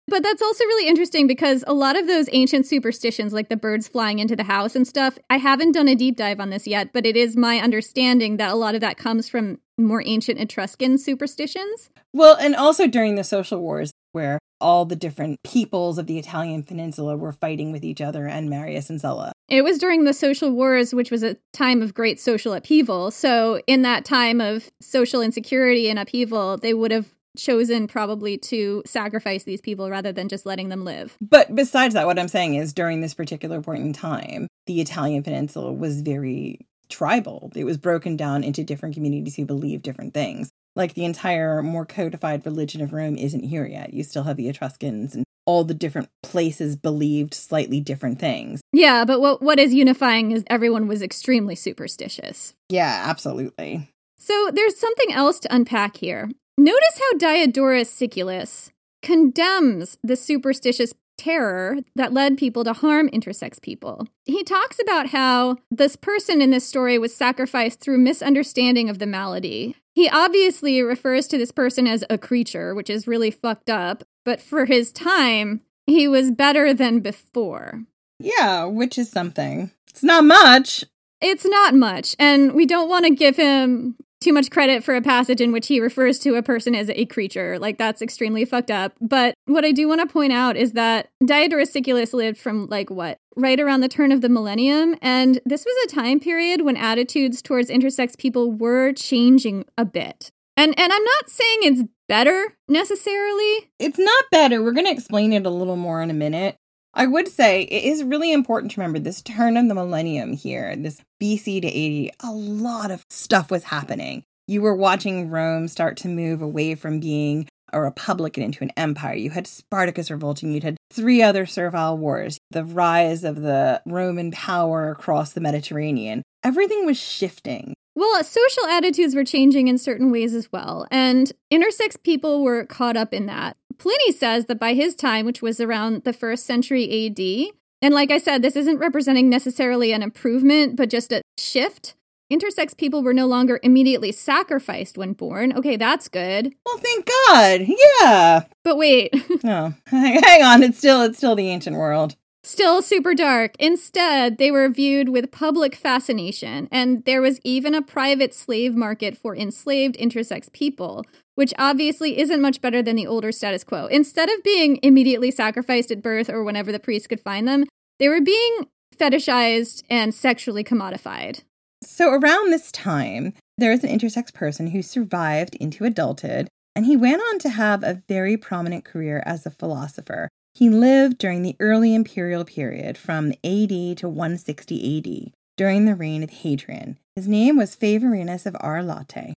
But that's also really interesting because a lot of those ancient superstitions, like the birds flying into the house and stuff, I haven't done a deep dive on this yet, but it is my understanding that a lot of that comes from more ancient Etruscan superstitions. Well, and also during the social wars, where all the different peoples of the Italian peninsula were fighting with each other and Marius and Sulla. It was during the social wars, which was a time of great social upheaval. So in that time of social insecurity and upheaval, they would have chosen probably to sacrifice these people rather than just letting them live. But besides that, what I'm saying is during this particular point in time, the Italian peninsula was very tribal. It was broken down into different communities who believed different things. Like the entire more codified religion of Rome isn't here yet. You still have the Etruscans and all the different places believed slightly different things. Yeah, but what what is unifying is everyone was extremely superstitious. Yeah, absolutely. So there's something else to unpack here. Notice how Diodorus Siculus condemns the superstitious terror that led people to harm intersex people. He talks about how this person in this story was sacrificed through misunderstanding of the malady. He obviously refers to this person as a creature, which is really fucked up, but for his time, he was better than before. Yeah, which is something. It's not much. It's not much, and we don't want to give him too much credit for a passage in which he refers to a person as a creature. Like, that's extremely fucked up. But what I do want to point out is that Diodorus Siculus lived from, like, what? Right around the turn of the millennium. And this was a time period when attitudes towards intersex people were changing a bit. And and I'm not saying it's better, necessarily. It's not better. We're going to explain it a little more in a minute. I would say it is really important to remember this turn of the millennium here, this B C to A D, a lot of stuff was happening. You were watching Rome start to move away from being a republic and into an empire. You had Spartacus revolting. You'd had three other servile wars, the rise of the Roman power across the Mediterranean. Everything was shifting. Well, social attitudes were changing in certain ways as well, and intersex people were caught up in that. Pliny says that by his time, which was around the first century A D, and like I said, this isn't representing necessarily an improvement, but just a shift. Intersex people were no longer immediately sacrificed when born. Okay, that's good. Well, thank God. Yeah. But wait. No, hang on. It's still, it's still the ancient world. Still super dark. Instead, they were viewed with public fascination, and there was even a private slave market for enslaved intersex people, which obviously isn't much better than the older status quo. Instead of being immediately sacrificed at birth or whenever the priest could find them, they were being fetishized and sexually commodified. So around this time, there was an intersex person who survived into adulthood, and he went on to have a very prominent career as a philosopher. He lived during the early imperial period from A D to one sixty A D, during the reign of Hadrian. His name was Favorinus of Arlate.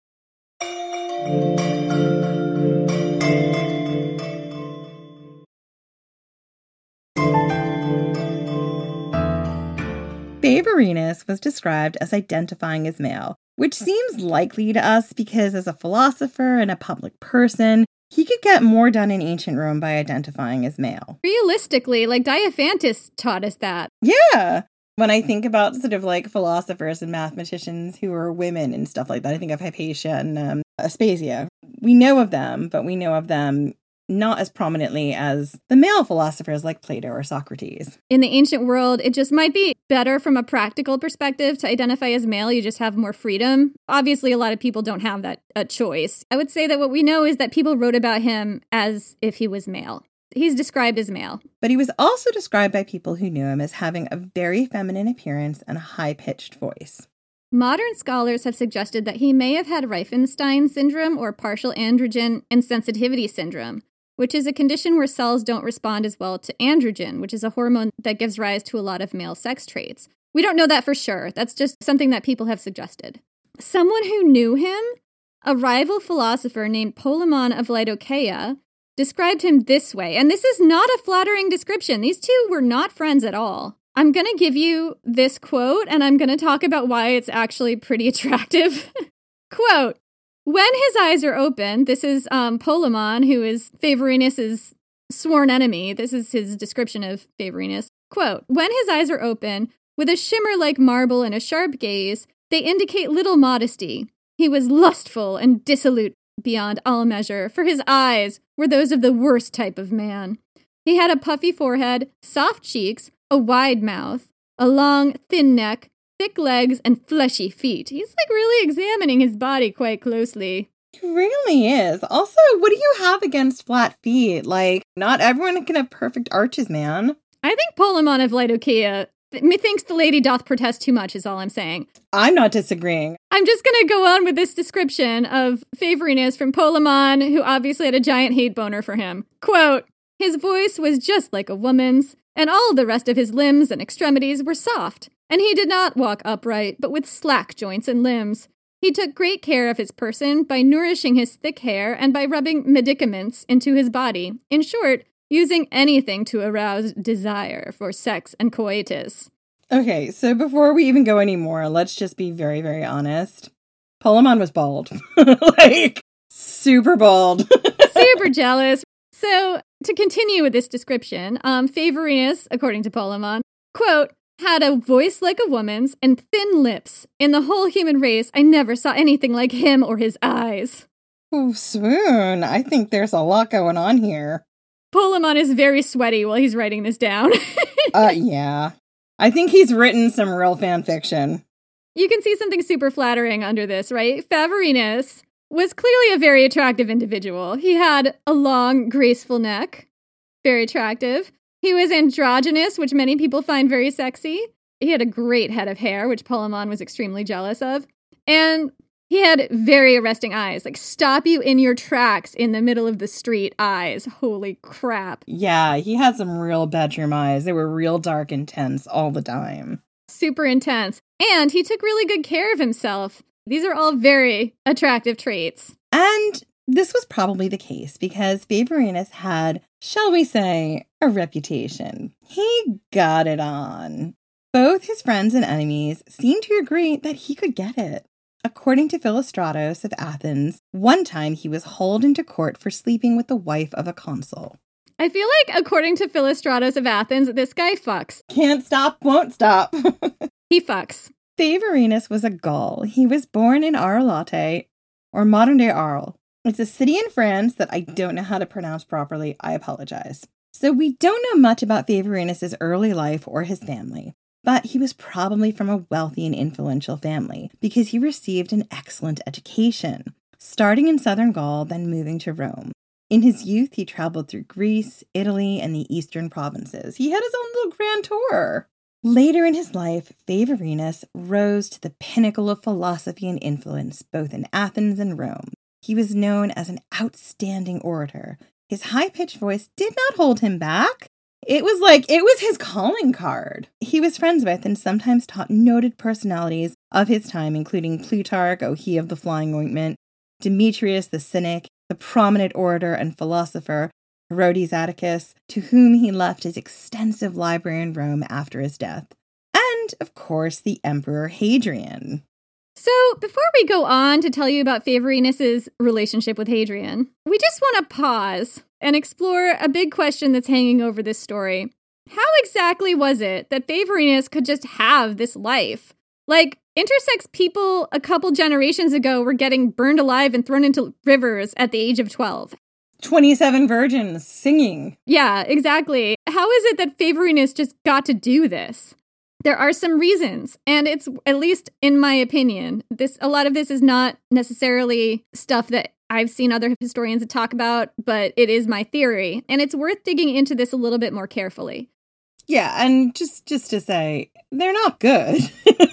Favorinus was described as identifying as male, which seems likely to us because as a philosopher and a public person, he could get more done in ancient Rome by identifying as male. Realistically, like Diophantus taught us that. Yeah. When I think about sort of like philosophers and mathematicians who are women and stuff like that, I think of Hypatia and um, Aspasia. We know of them, but we know of them not as prominently as the male philosophers like Plato or Socrates. In the ancient world, it just might be better from a practical perspective to identify as male. You just have more freedom. Obviously, a lot of people don't have that a choice. I would say that what we know is that people wrote about him as if he was male. He's described as male. But he was also described by people who knew him as having a very feminine appearance and a high-pitched voice. Modern scholars have suggested that he may have had Reifenstein syndrome or partial androgen insensitivity syndrome, which is a condition where cells don't respond as well to androgen, which is a hormone that gives rise to a lot of male sex traits. We don't know that for sure. That's just something that people have suggested. Someone who knew him, a rival philosopher named Polemon of Laodicea, described him this way. And this is not a flattering description. These two were not friends at all. I'm going to give you this quote, and I'm going to talk about why it's actually pretty attractive. Quote, "When his eyes are open," this is um, Polemon, who is Favorinus's sworn enemy. This is his description of Favorinus. Quote, "When his eyes are open, with a shimmer like marble and a sharp gaze, they indicate little modesty. He was lustful and dissolute beyond all measure, for his eyes were those of the worst type of man. He had a puffy forehead, soft cheeks, a wide mouth, a long, thin neck, thick legs, and fleshy feet. He's like really examining his body quite closely. He really is. Also, what do you have against flat feet? Like, not everyone can have perfect arches, man. I think Polemon of Laodicea methinks the lady doth protest too much is all I'm saying. I'm not disagreeing. I'm just going to go on with this description of Favorinus from Polemon, who obviously had a giant hate boner for him. Quote, his voice was just like a woman's, and all the rest of his limbs and extremities were soft, and he did not walk upright, but with slack joints and limbs. He took great care of his person by nourishing his thick hair and by rubbing medicaments into his body. In short, using anything to arouse desire for sex and coitus. Okay, so before we even go any more, let's just be very, very honest. Polemon was bald. Like, super bald. Super jealous. So, to continue with this description, um, Favorinus, according to Polemon, quote, had a voice like a woman's and thin lips. In the whole human race, I never saw anything like him or his eyes. Oh, swoon. I think there's a lot going on here. Polemon is very sweaty while he's writing this down. uh, yeah. I think he's written some real fan fiction. You can see something super flattering under this, right? Favorinus was clearly a very attractive individual. He had a long, graceful neck. Very attractive. He was androgynous, which many people find very sexy. He had a great head of hair, which Polemon was extremely jealous of. And he had very arresting eyes, like stop you in your tracks in the middle of the street eyes. Holy crap. Yeah, he had some real bedroom eyes. They were real dark and tense all the time. Super intense. And he took really good care of himself. These are all very attractive traits. And this was probably the case because Favorinus had, shall we say, a reputation. He got it on. Both his friends and enemies seemed to agree that he could get it. According to Philostratos of Athens, one time he was hauled into court for sleeping with the wife of a consul. I feel like, according to Philostratos of Athens, this guy fucks. Can't stop, won't stop. He fucks. Favorinus was a Gaul. He was born in Arlate, or modern-day Arles. It's a city in France that I don't know how to pronounce properly. I apologize. So we don't know much about Favorinus' early life or his family. But he was probably from a wealthy and influential family because he received an excellent education, starting in southern Gaul, then moving to Rome. In his youth, he traveled through Greece, Italy, and the eastern provinces. He had his own little grand tour. Later in his life, Favorinus rose to the pinnacle of philosophy and influence, both in Athens and Rome. He was known as an outstanding orator. His high-pitched voice did not hold him back. It was like, it was his calling card. He was friends with and sometimes taught noted personalities of his time, including Plutarch, O he of the Flying Ointment, Demetrius the Cynic, the prominent orator and philosopher Herodes Atticus, to whom he left his extensive library in Rome after his death, and, of course, the Emperor Hadrian. So, before we go on to tell you about Favorinus' relationship with Hadrian, we just want to pause and explore a big question that's hanging over this story. How exactly was it that Favorinus could just have this life? Like, intersex people a couple generations ago were getting burned alive and thrown into rivers at the age of twelve. twenty-seven virgins singing. Yeah, exactly. How is it that Favorinus just got to do this? There are some reasons, and it's, at least in my opinion, this a lot of this is not necessarily stuff that I've seen other historians talk about, but it is my theory, and it's worth digging into this a little bit more carefully. Yeah, and just, just to say, they're not good.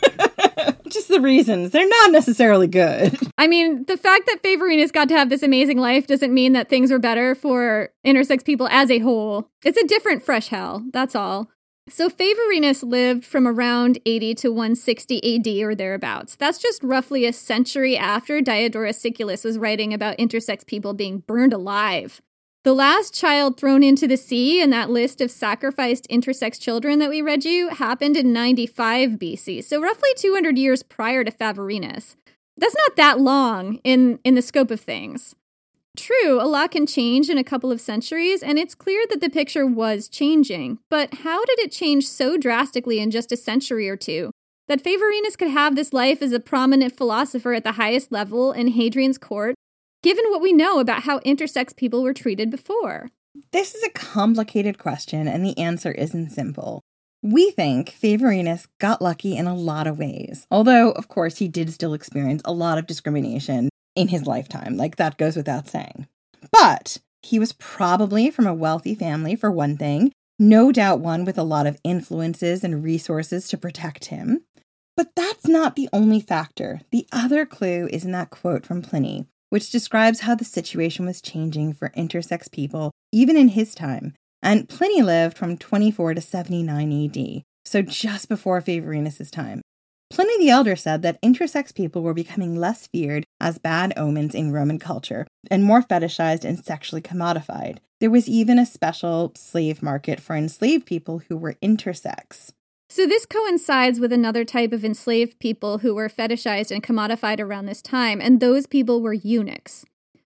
Just the reasons. They're not necessarily good. I mean, the fact that Favorinus got to have this amazing life doesn't mean that things were better for intersex people as a whole. It's a different fresh hell, that's all. So Favorinus lived from around eighty to one sixty A D or thereabouts. That's just roughly a century after Diodorus Siculus was writing about intersex people being burned alive. The last child thrown into the sea in that list of sacrificed intersex children that we read you happened in ninety-five B C, so roughly two hundred years prior to Favorinus. That's not that long in, in the scope of things. True, a lot can change in a couple of centuries, and it's clear that the picture was changing. But how did it change so drastically in just a century or two? That Favorinus could have this life as a prominent philosopher at the highest level in Hadrian's court, given what we know about how intersex people were treated before? This is a complicated question, and the answer isn't simple. We think Favorinus got lucky in a lot of ways, although, of course, he did still experience a lot of discrimination in his lifetime. Like, that goes without saying. But he was probably from a wealthy family, for one thing, no doubt one with a lot of influences and resources to protect him. But that's not the only factor. The other clue is in that quote from Pliny, which describes how the situation was changing for intersex people, even in his time. And Pliny lived from twenty-four to seventy-nine A D, so just before Favorinus' time. Pliny the Elder said that intersex people were becoming less feared as bad omens in Roman culture, and more fetishized and sexually commodified. There was even a special slave market for enslaved people who were intersex. So this coincides with another type of enslaved people who were fetishized and commodified around this time, and those people were eunuchs.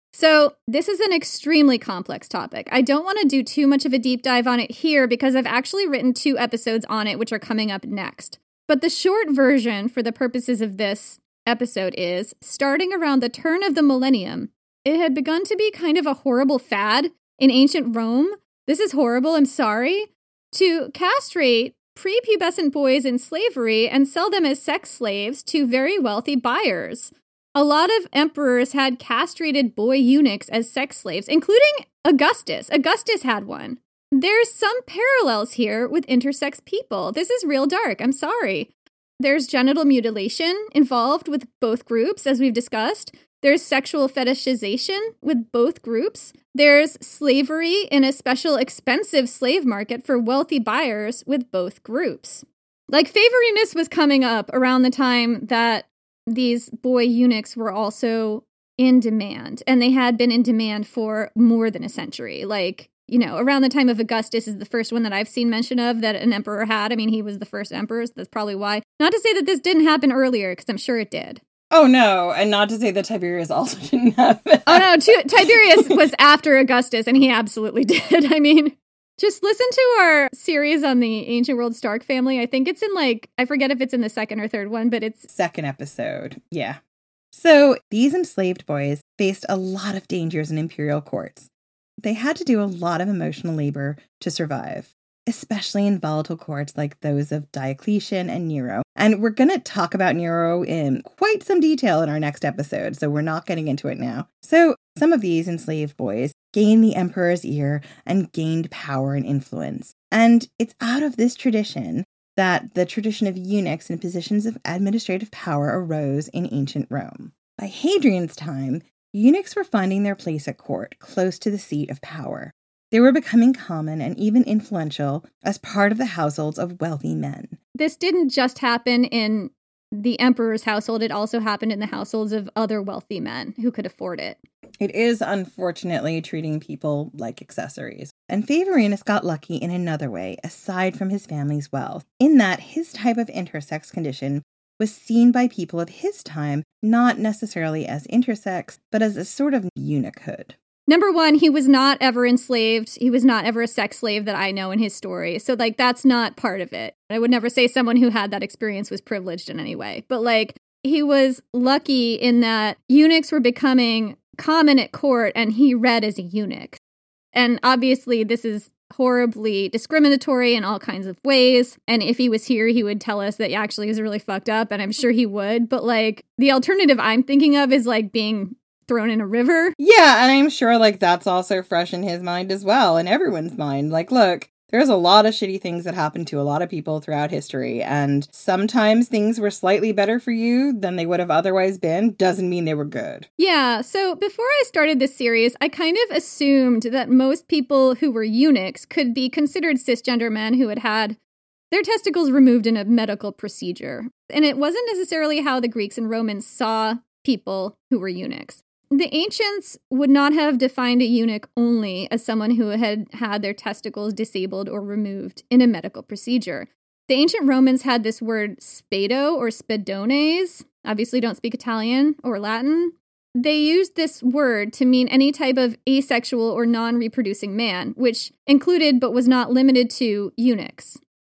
So this is an extremely complex topic. I don't want to do too much of a deep dive on it here because I've actually written two episodes on it, which are coming up next. But the short version for the purposes of this episode is, starting around the turn of the millennium, it had begun to be kind of a horrible fad in ancient Rome. This is horrible, I'm sorry. To castrate prepubescent boys in slavery and sell them as sex slaves to very wealthy buyers. A lot of emperors had castrated boy eunuchs as sex slaves, including Augustus. Augustus had one. There's some parallels here with intersex people. This is real dark, I'm sorry. There's genital mutilation involved with both groups, as we've discussed. There's sexual fetishization with both groups. There's slavery in a special expensive slave market for wealthy buyers with both groups. Like, Favorinus was coming up around the time that these boy eunuchs were also in demand, and they had been in demand for more than a century. Like, you know, around the time of Augustus is the first one that I've seen mention of that an emperor had. I mean, he was the first emperor, so that's probably why. Not to say that this didn't happen earlier, because I'm sure it did. Oh, no, and not to say that Tiberius also didn't have it. Oh, no, t- Tiberius was after Augustus, and he absolutely did. I mean, just listen to our series on the Ancient World Stark family. I think it's in, like, I forget if it's in the second or third one, but it's... Second episode, yeah. So, these enslaved boys faced a lot of dangers in imperial courts. They had to do a lot of emotional labor to survive, especially in volatile courts like those of Diocletian and Nero. And we're going to talk about Nero in quite some detail in our next episode, so we're not getting into it now. So some of these enslaved boys gained the emperor's ear and gained power and influence. And it's out of this tradition that the tradition of eunuchs in positions of administrative power arose in ancient Rome. By Hadrian's time, eunuchs were finding their place at court, close to the seat of power. They were becoming common and even influential as part of the households of wealthy men. This didn't just happen in the emperor's household, it also happened in the households of other wealthy men who could afford it. It is, unfortunately, treating people like accessories. And Favorinus got lucky in another way, aside from his family's wealth, in that his type of intersex condition was seen by people of his time not necessarily as intersex, but as a sort of eunuchhood. Number one, he was not ever enslaved. He was not ever a sex slave that I know in his story. So, like, that's not part of it. I would never say someone who had that experience was privileged in any way. But, like, he was lucky in that eunuchs were becoming common at court, and he read as a eunuch. And obviously, this is horribly discriminatory in all kinds of ways. And if he was here, he would tell us that actually he was really fucked up, and I'm sure he would. But, like, the alternative I'm thinking of is, like, being thrown in a river. Yeah, and I'm sure, like, that's also fresh in his mind as well, in everyone's mind. Like, look, there's a lot of shitty things that happened to a lot of people throughout history, and sometimes things were slightly better for you than they would have otherwise been. Doesn't mean they were good. Yeah, so before I started this series, I kind of assumed that most people who were eunuchs could be considered cisgender men who had had their testicles removed in a medical procedure. And it wasn't necessarily how the Greeks and Romans saw people who were eunuchs. The ancients would not have defined a eunuch only as someone who had had their testicles disabled or removed in a medical procedure. The ancient Romans had this word spado or spadones. Obviously don't speak Italian or Latin. They used this word to mean any type of asexual or non-reproducing man, which included but was not limited to eunuchs.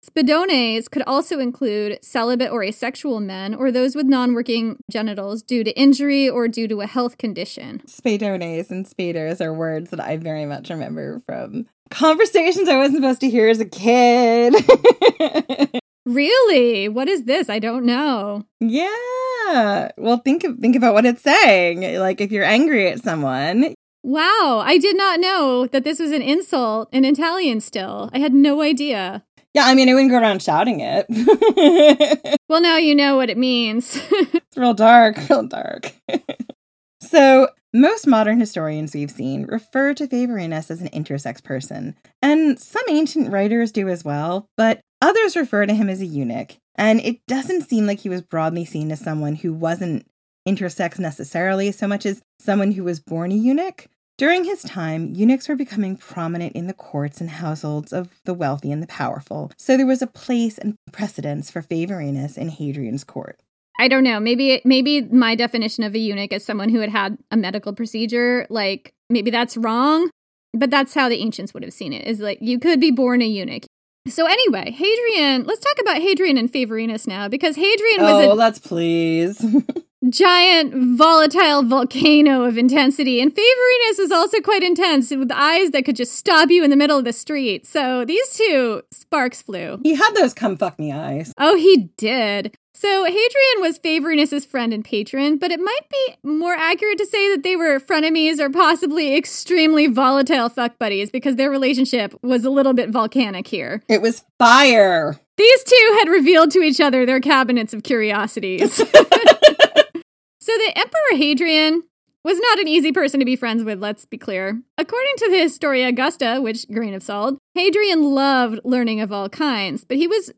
Spidones could also include celibate or asexual men or those with non-working genitals due to injury or due to a health condition. Spadones and spaders are words that I very much remember from conversations I wasn't supposed to hear as a kid. Really? What is this? I don't know. Yeah. Well, think of, think about what it's saying. Like, if you're angry at someone. Wow. I did not know that this was an insult in Italian still. I had no idea. Yeah, I mean, I wouldn't go around shouting it. Well, now you know what it means. It's real dark, real dark. So, most modern historians we've seen refer to Favorinus as an intersex person, and some ancient writers do as well, but others refer to him as a eunuch, and it doesn't seem like he was broadly seen as someone who wasn't intersex necessarily so much as someone who was born a eunuch. During his time, eunuchs were becoming prominent in the courts and households of the wealthy and the powerful, so there was a place and precedence for Favorinus in Hadrian's court. I don't know. Maybe maybe my definition of a eunuch is someone who had had a medical procedure. Like, maybe that's wrong, but that's how the ancients would have seen it, is like, you could be born a eunuch. So anyway, Hadrian, let's talk about Hadrian and Favorinus now, because Hadrian was oh, a let's please. giant volatile volcano of intensity, and Favorinus was also quite intense with eyes that could just stop you in the middle of the street. So these two sparks flew. He had those come fuck me eyes. Oh, he did. So Hadrian was Favorinus' friend and patron, but it might be more accurate to say that they were frenemies or possibly extremely volatile fuck buddies because their relationship was a little bit volcanic here. It was fire. These two had revealed to each other their cabinets of curiosities. So the Emperor Hadrian was not an easy person to be friends with, let's be clear. According to the Historia Augusta, which, grain of salt, Hadrian loved learning of all kinds, but he was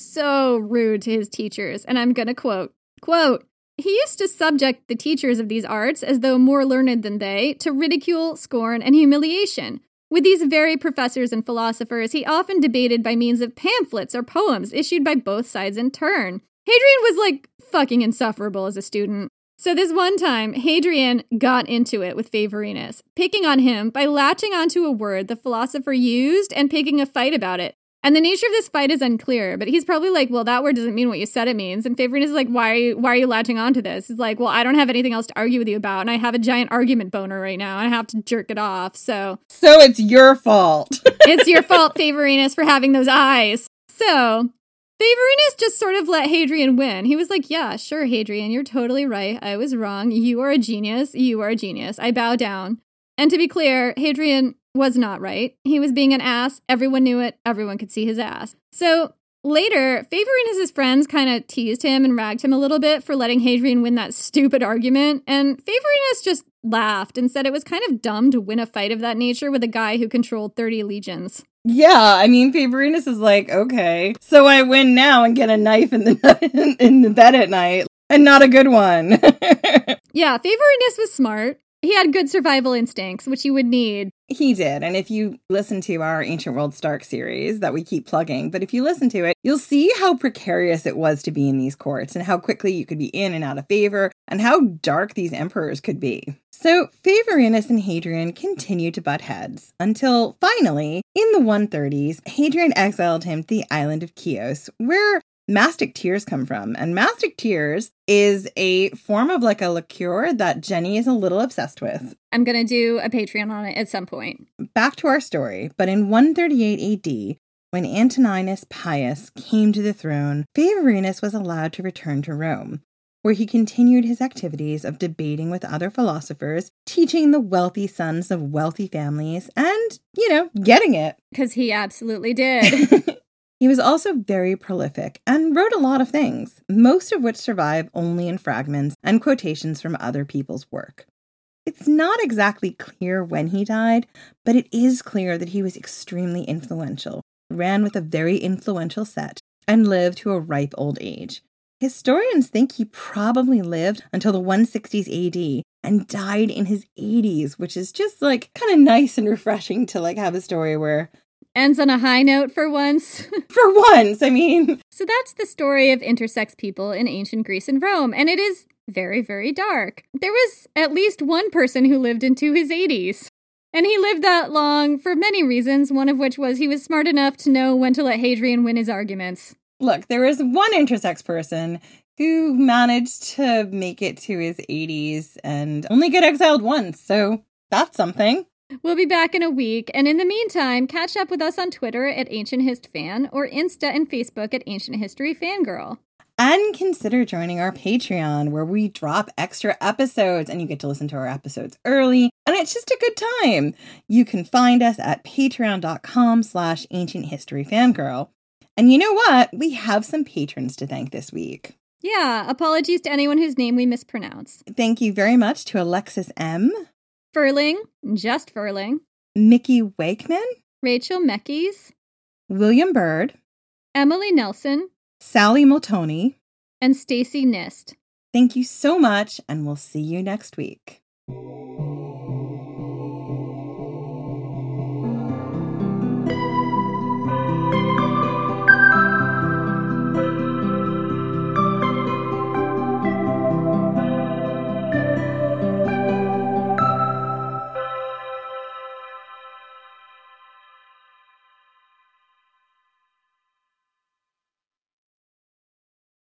so rude to his teachers, and I'm gonna quote, quote, he used to subject the teachers of these arts, as though more learned than they, to ridicule, scorn, and humiliation. With these very professors and philosophers, he often debated by means of pamphlets or poems issued by both sides in turn. Hadrian was, like, fucking insufferable as a student. So this one time, Hadrian got into it with Favorinus, picking on him by latching onto a word the philosopher used and picking a fight about it. And the nature of this fight is unclear, but he's probably like, well, that word doesn't mean what you said it means. And Favorinus is like, why are you, why are you latching onto this? He's like, well, I don't have anything else to argue with you about, and I have a giant argument boner right now, and I have to jerk it off, so... So it's your fault. It's your fault, Favorinus, for having those eyes. So... Favorinus just sort of let Hadrian win. He was like, yeah, sure, Hadrian, you're totally right. I was wrong. You are a genius. You are a genius. I bow down. And to be clear, Hadrian was not right. He was being an ass. Everyone knew it. Everyone could see his ass. So later, Favorinus' friends kind of teased him and ragged him a little bit for letting Hadrian win that stupid argument. And Favorinus just laughed and said it was kind of dumb to win a fight of that nature with a guy who controlled thirty legions. Yeah, I mean, Favorinus is like, okay, so I win now and get a knife in the in the bed at night, and not a good one. Yeah, Favorinus was smart. He had good survival instincts, which you would need. He did, and if you listen to our Ancient World Stark series that we keep plugging, but if you listen to it, you'll see how precarious it was to be in these courts, and how quickly you could be in and out of favor, and how dark these emperors could be. So Favorinus and Hadrian continued to butt heads, until finally, in the one thirties, Hadrian exiled him to the island of Chios, where mastic tears come from. And mastic tears is a form of like a liqueur that Jenny is a little obsessed with. I'm going to do a Patreon on it at some point. Back to our story, but in one thirty-eight A D, when Antoninus Pius came to the throne, Favorinus was allowed to return to Rome, where he continued his activities of debating with other philosophers, teaching the wealthy sons of wealthy families, and, you know, getting it. Because he absolutely did. He was also very prolific and wrote a lot of things, most of which survive only in fragments and quotations from other people's work. It's not exactly clear when he died, but it is clear that he was extremely influential, ran with a very influential set, and lived to a ripe old age. Historians think he probably lived until the one sixties A D and died in his eighties, which is just like kind of nice and refreshing to like have a story where ends on a high note for once. For once, I mean. So that's the story of intersex people in ancient Greece and Rome, and it is very, very dark. There was at least one person who lived into his eighties. And he lived that long for many reasons, one of which was he was smart enough to know when to let Hadrian win his arguments. Look, there was one intersex person who managed to make it to his eighties and only get exiled once, so that's something. We'll be back in a week, and in the meantime, catch up with us on Twitter at Ancient Hist Fan or Insta and Facebook at Ancient History Fangirl. And consider joining our Patreon, where we drop extra episodes and you get to listen to our episodes early, and it's just a good time. You can find us at patreon.com slash ancient history fangirl. And you know what? We have some patrons to thank this week. Yeah, apologies to anyone whose name we mispronounce. Thank you very much to Alexis M., Furling, just Furling, Mickey Wakeman, Rachel Meckes, William Bird, Emily Nelson, Sally Multoney, and Stacy Nist. Thank you so much, and we'll see you next week.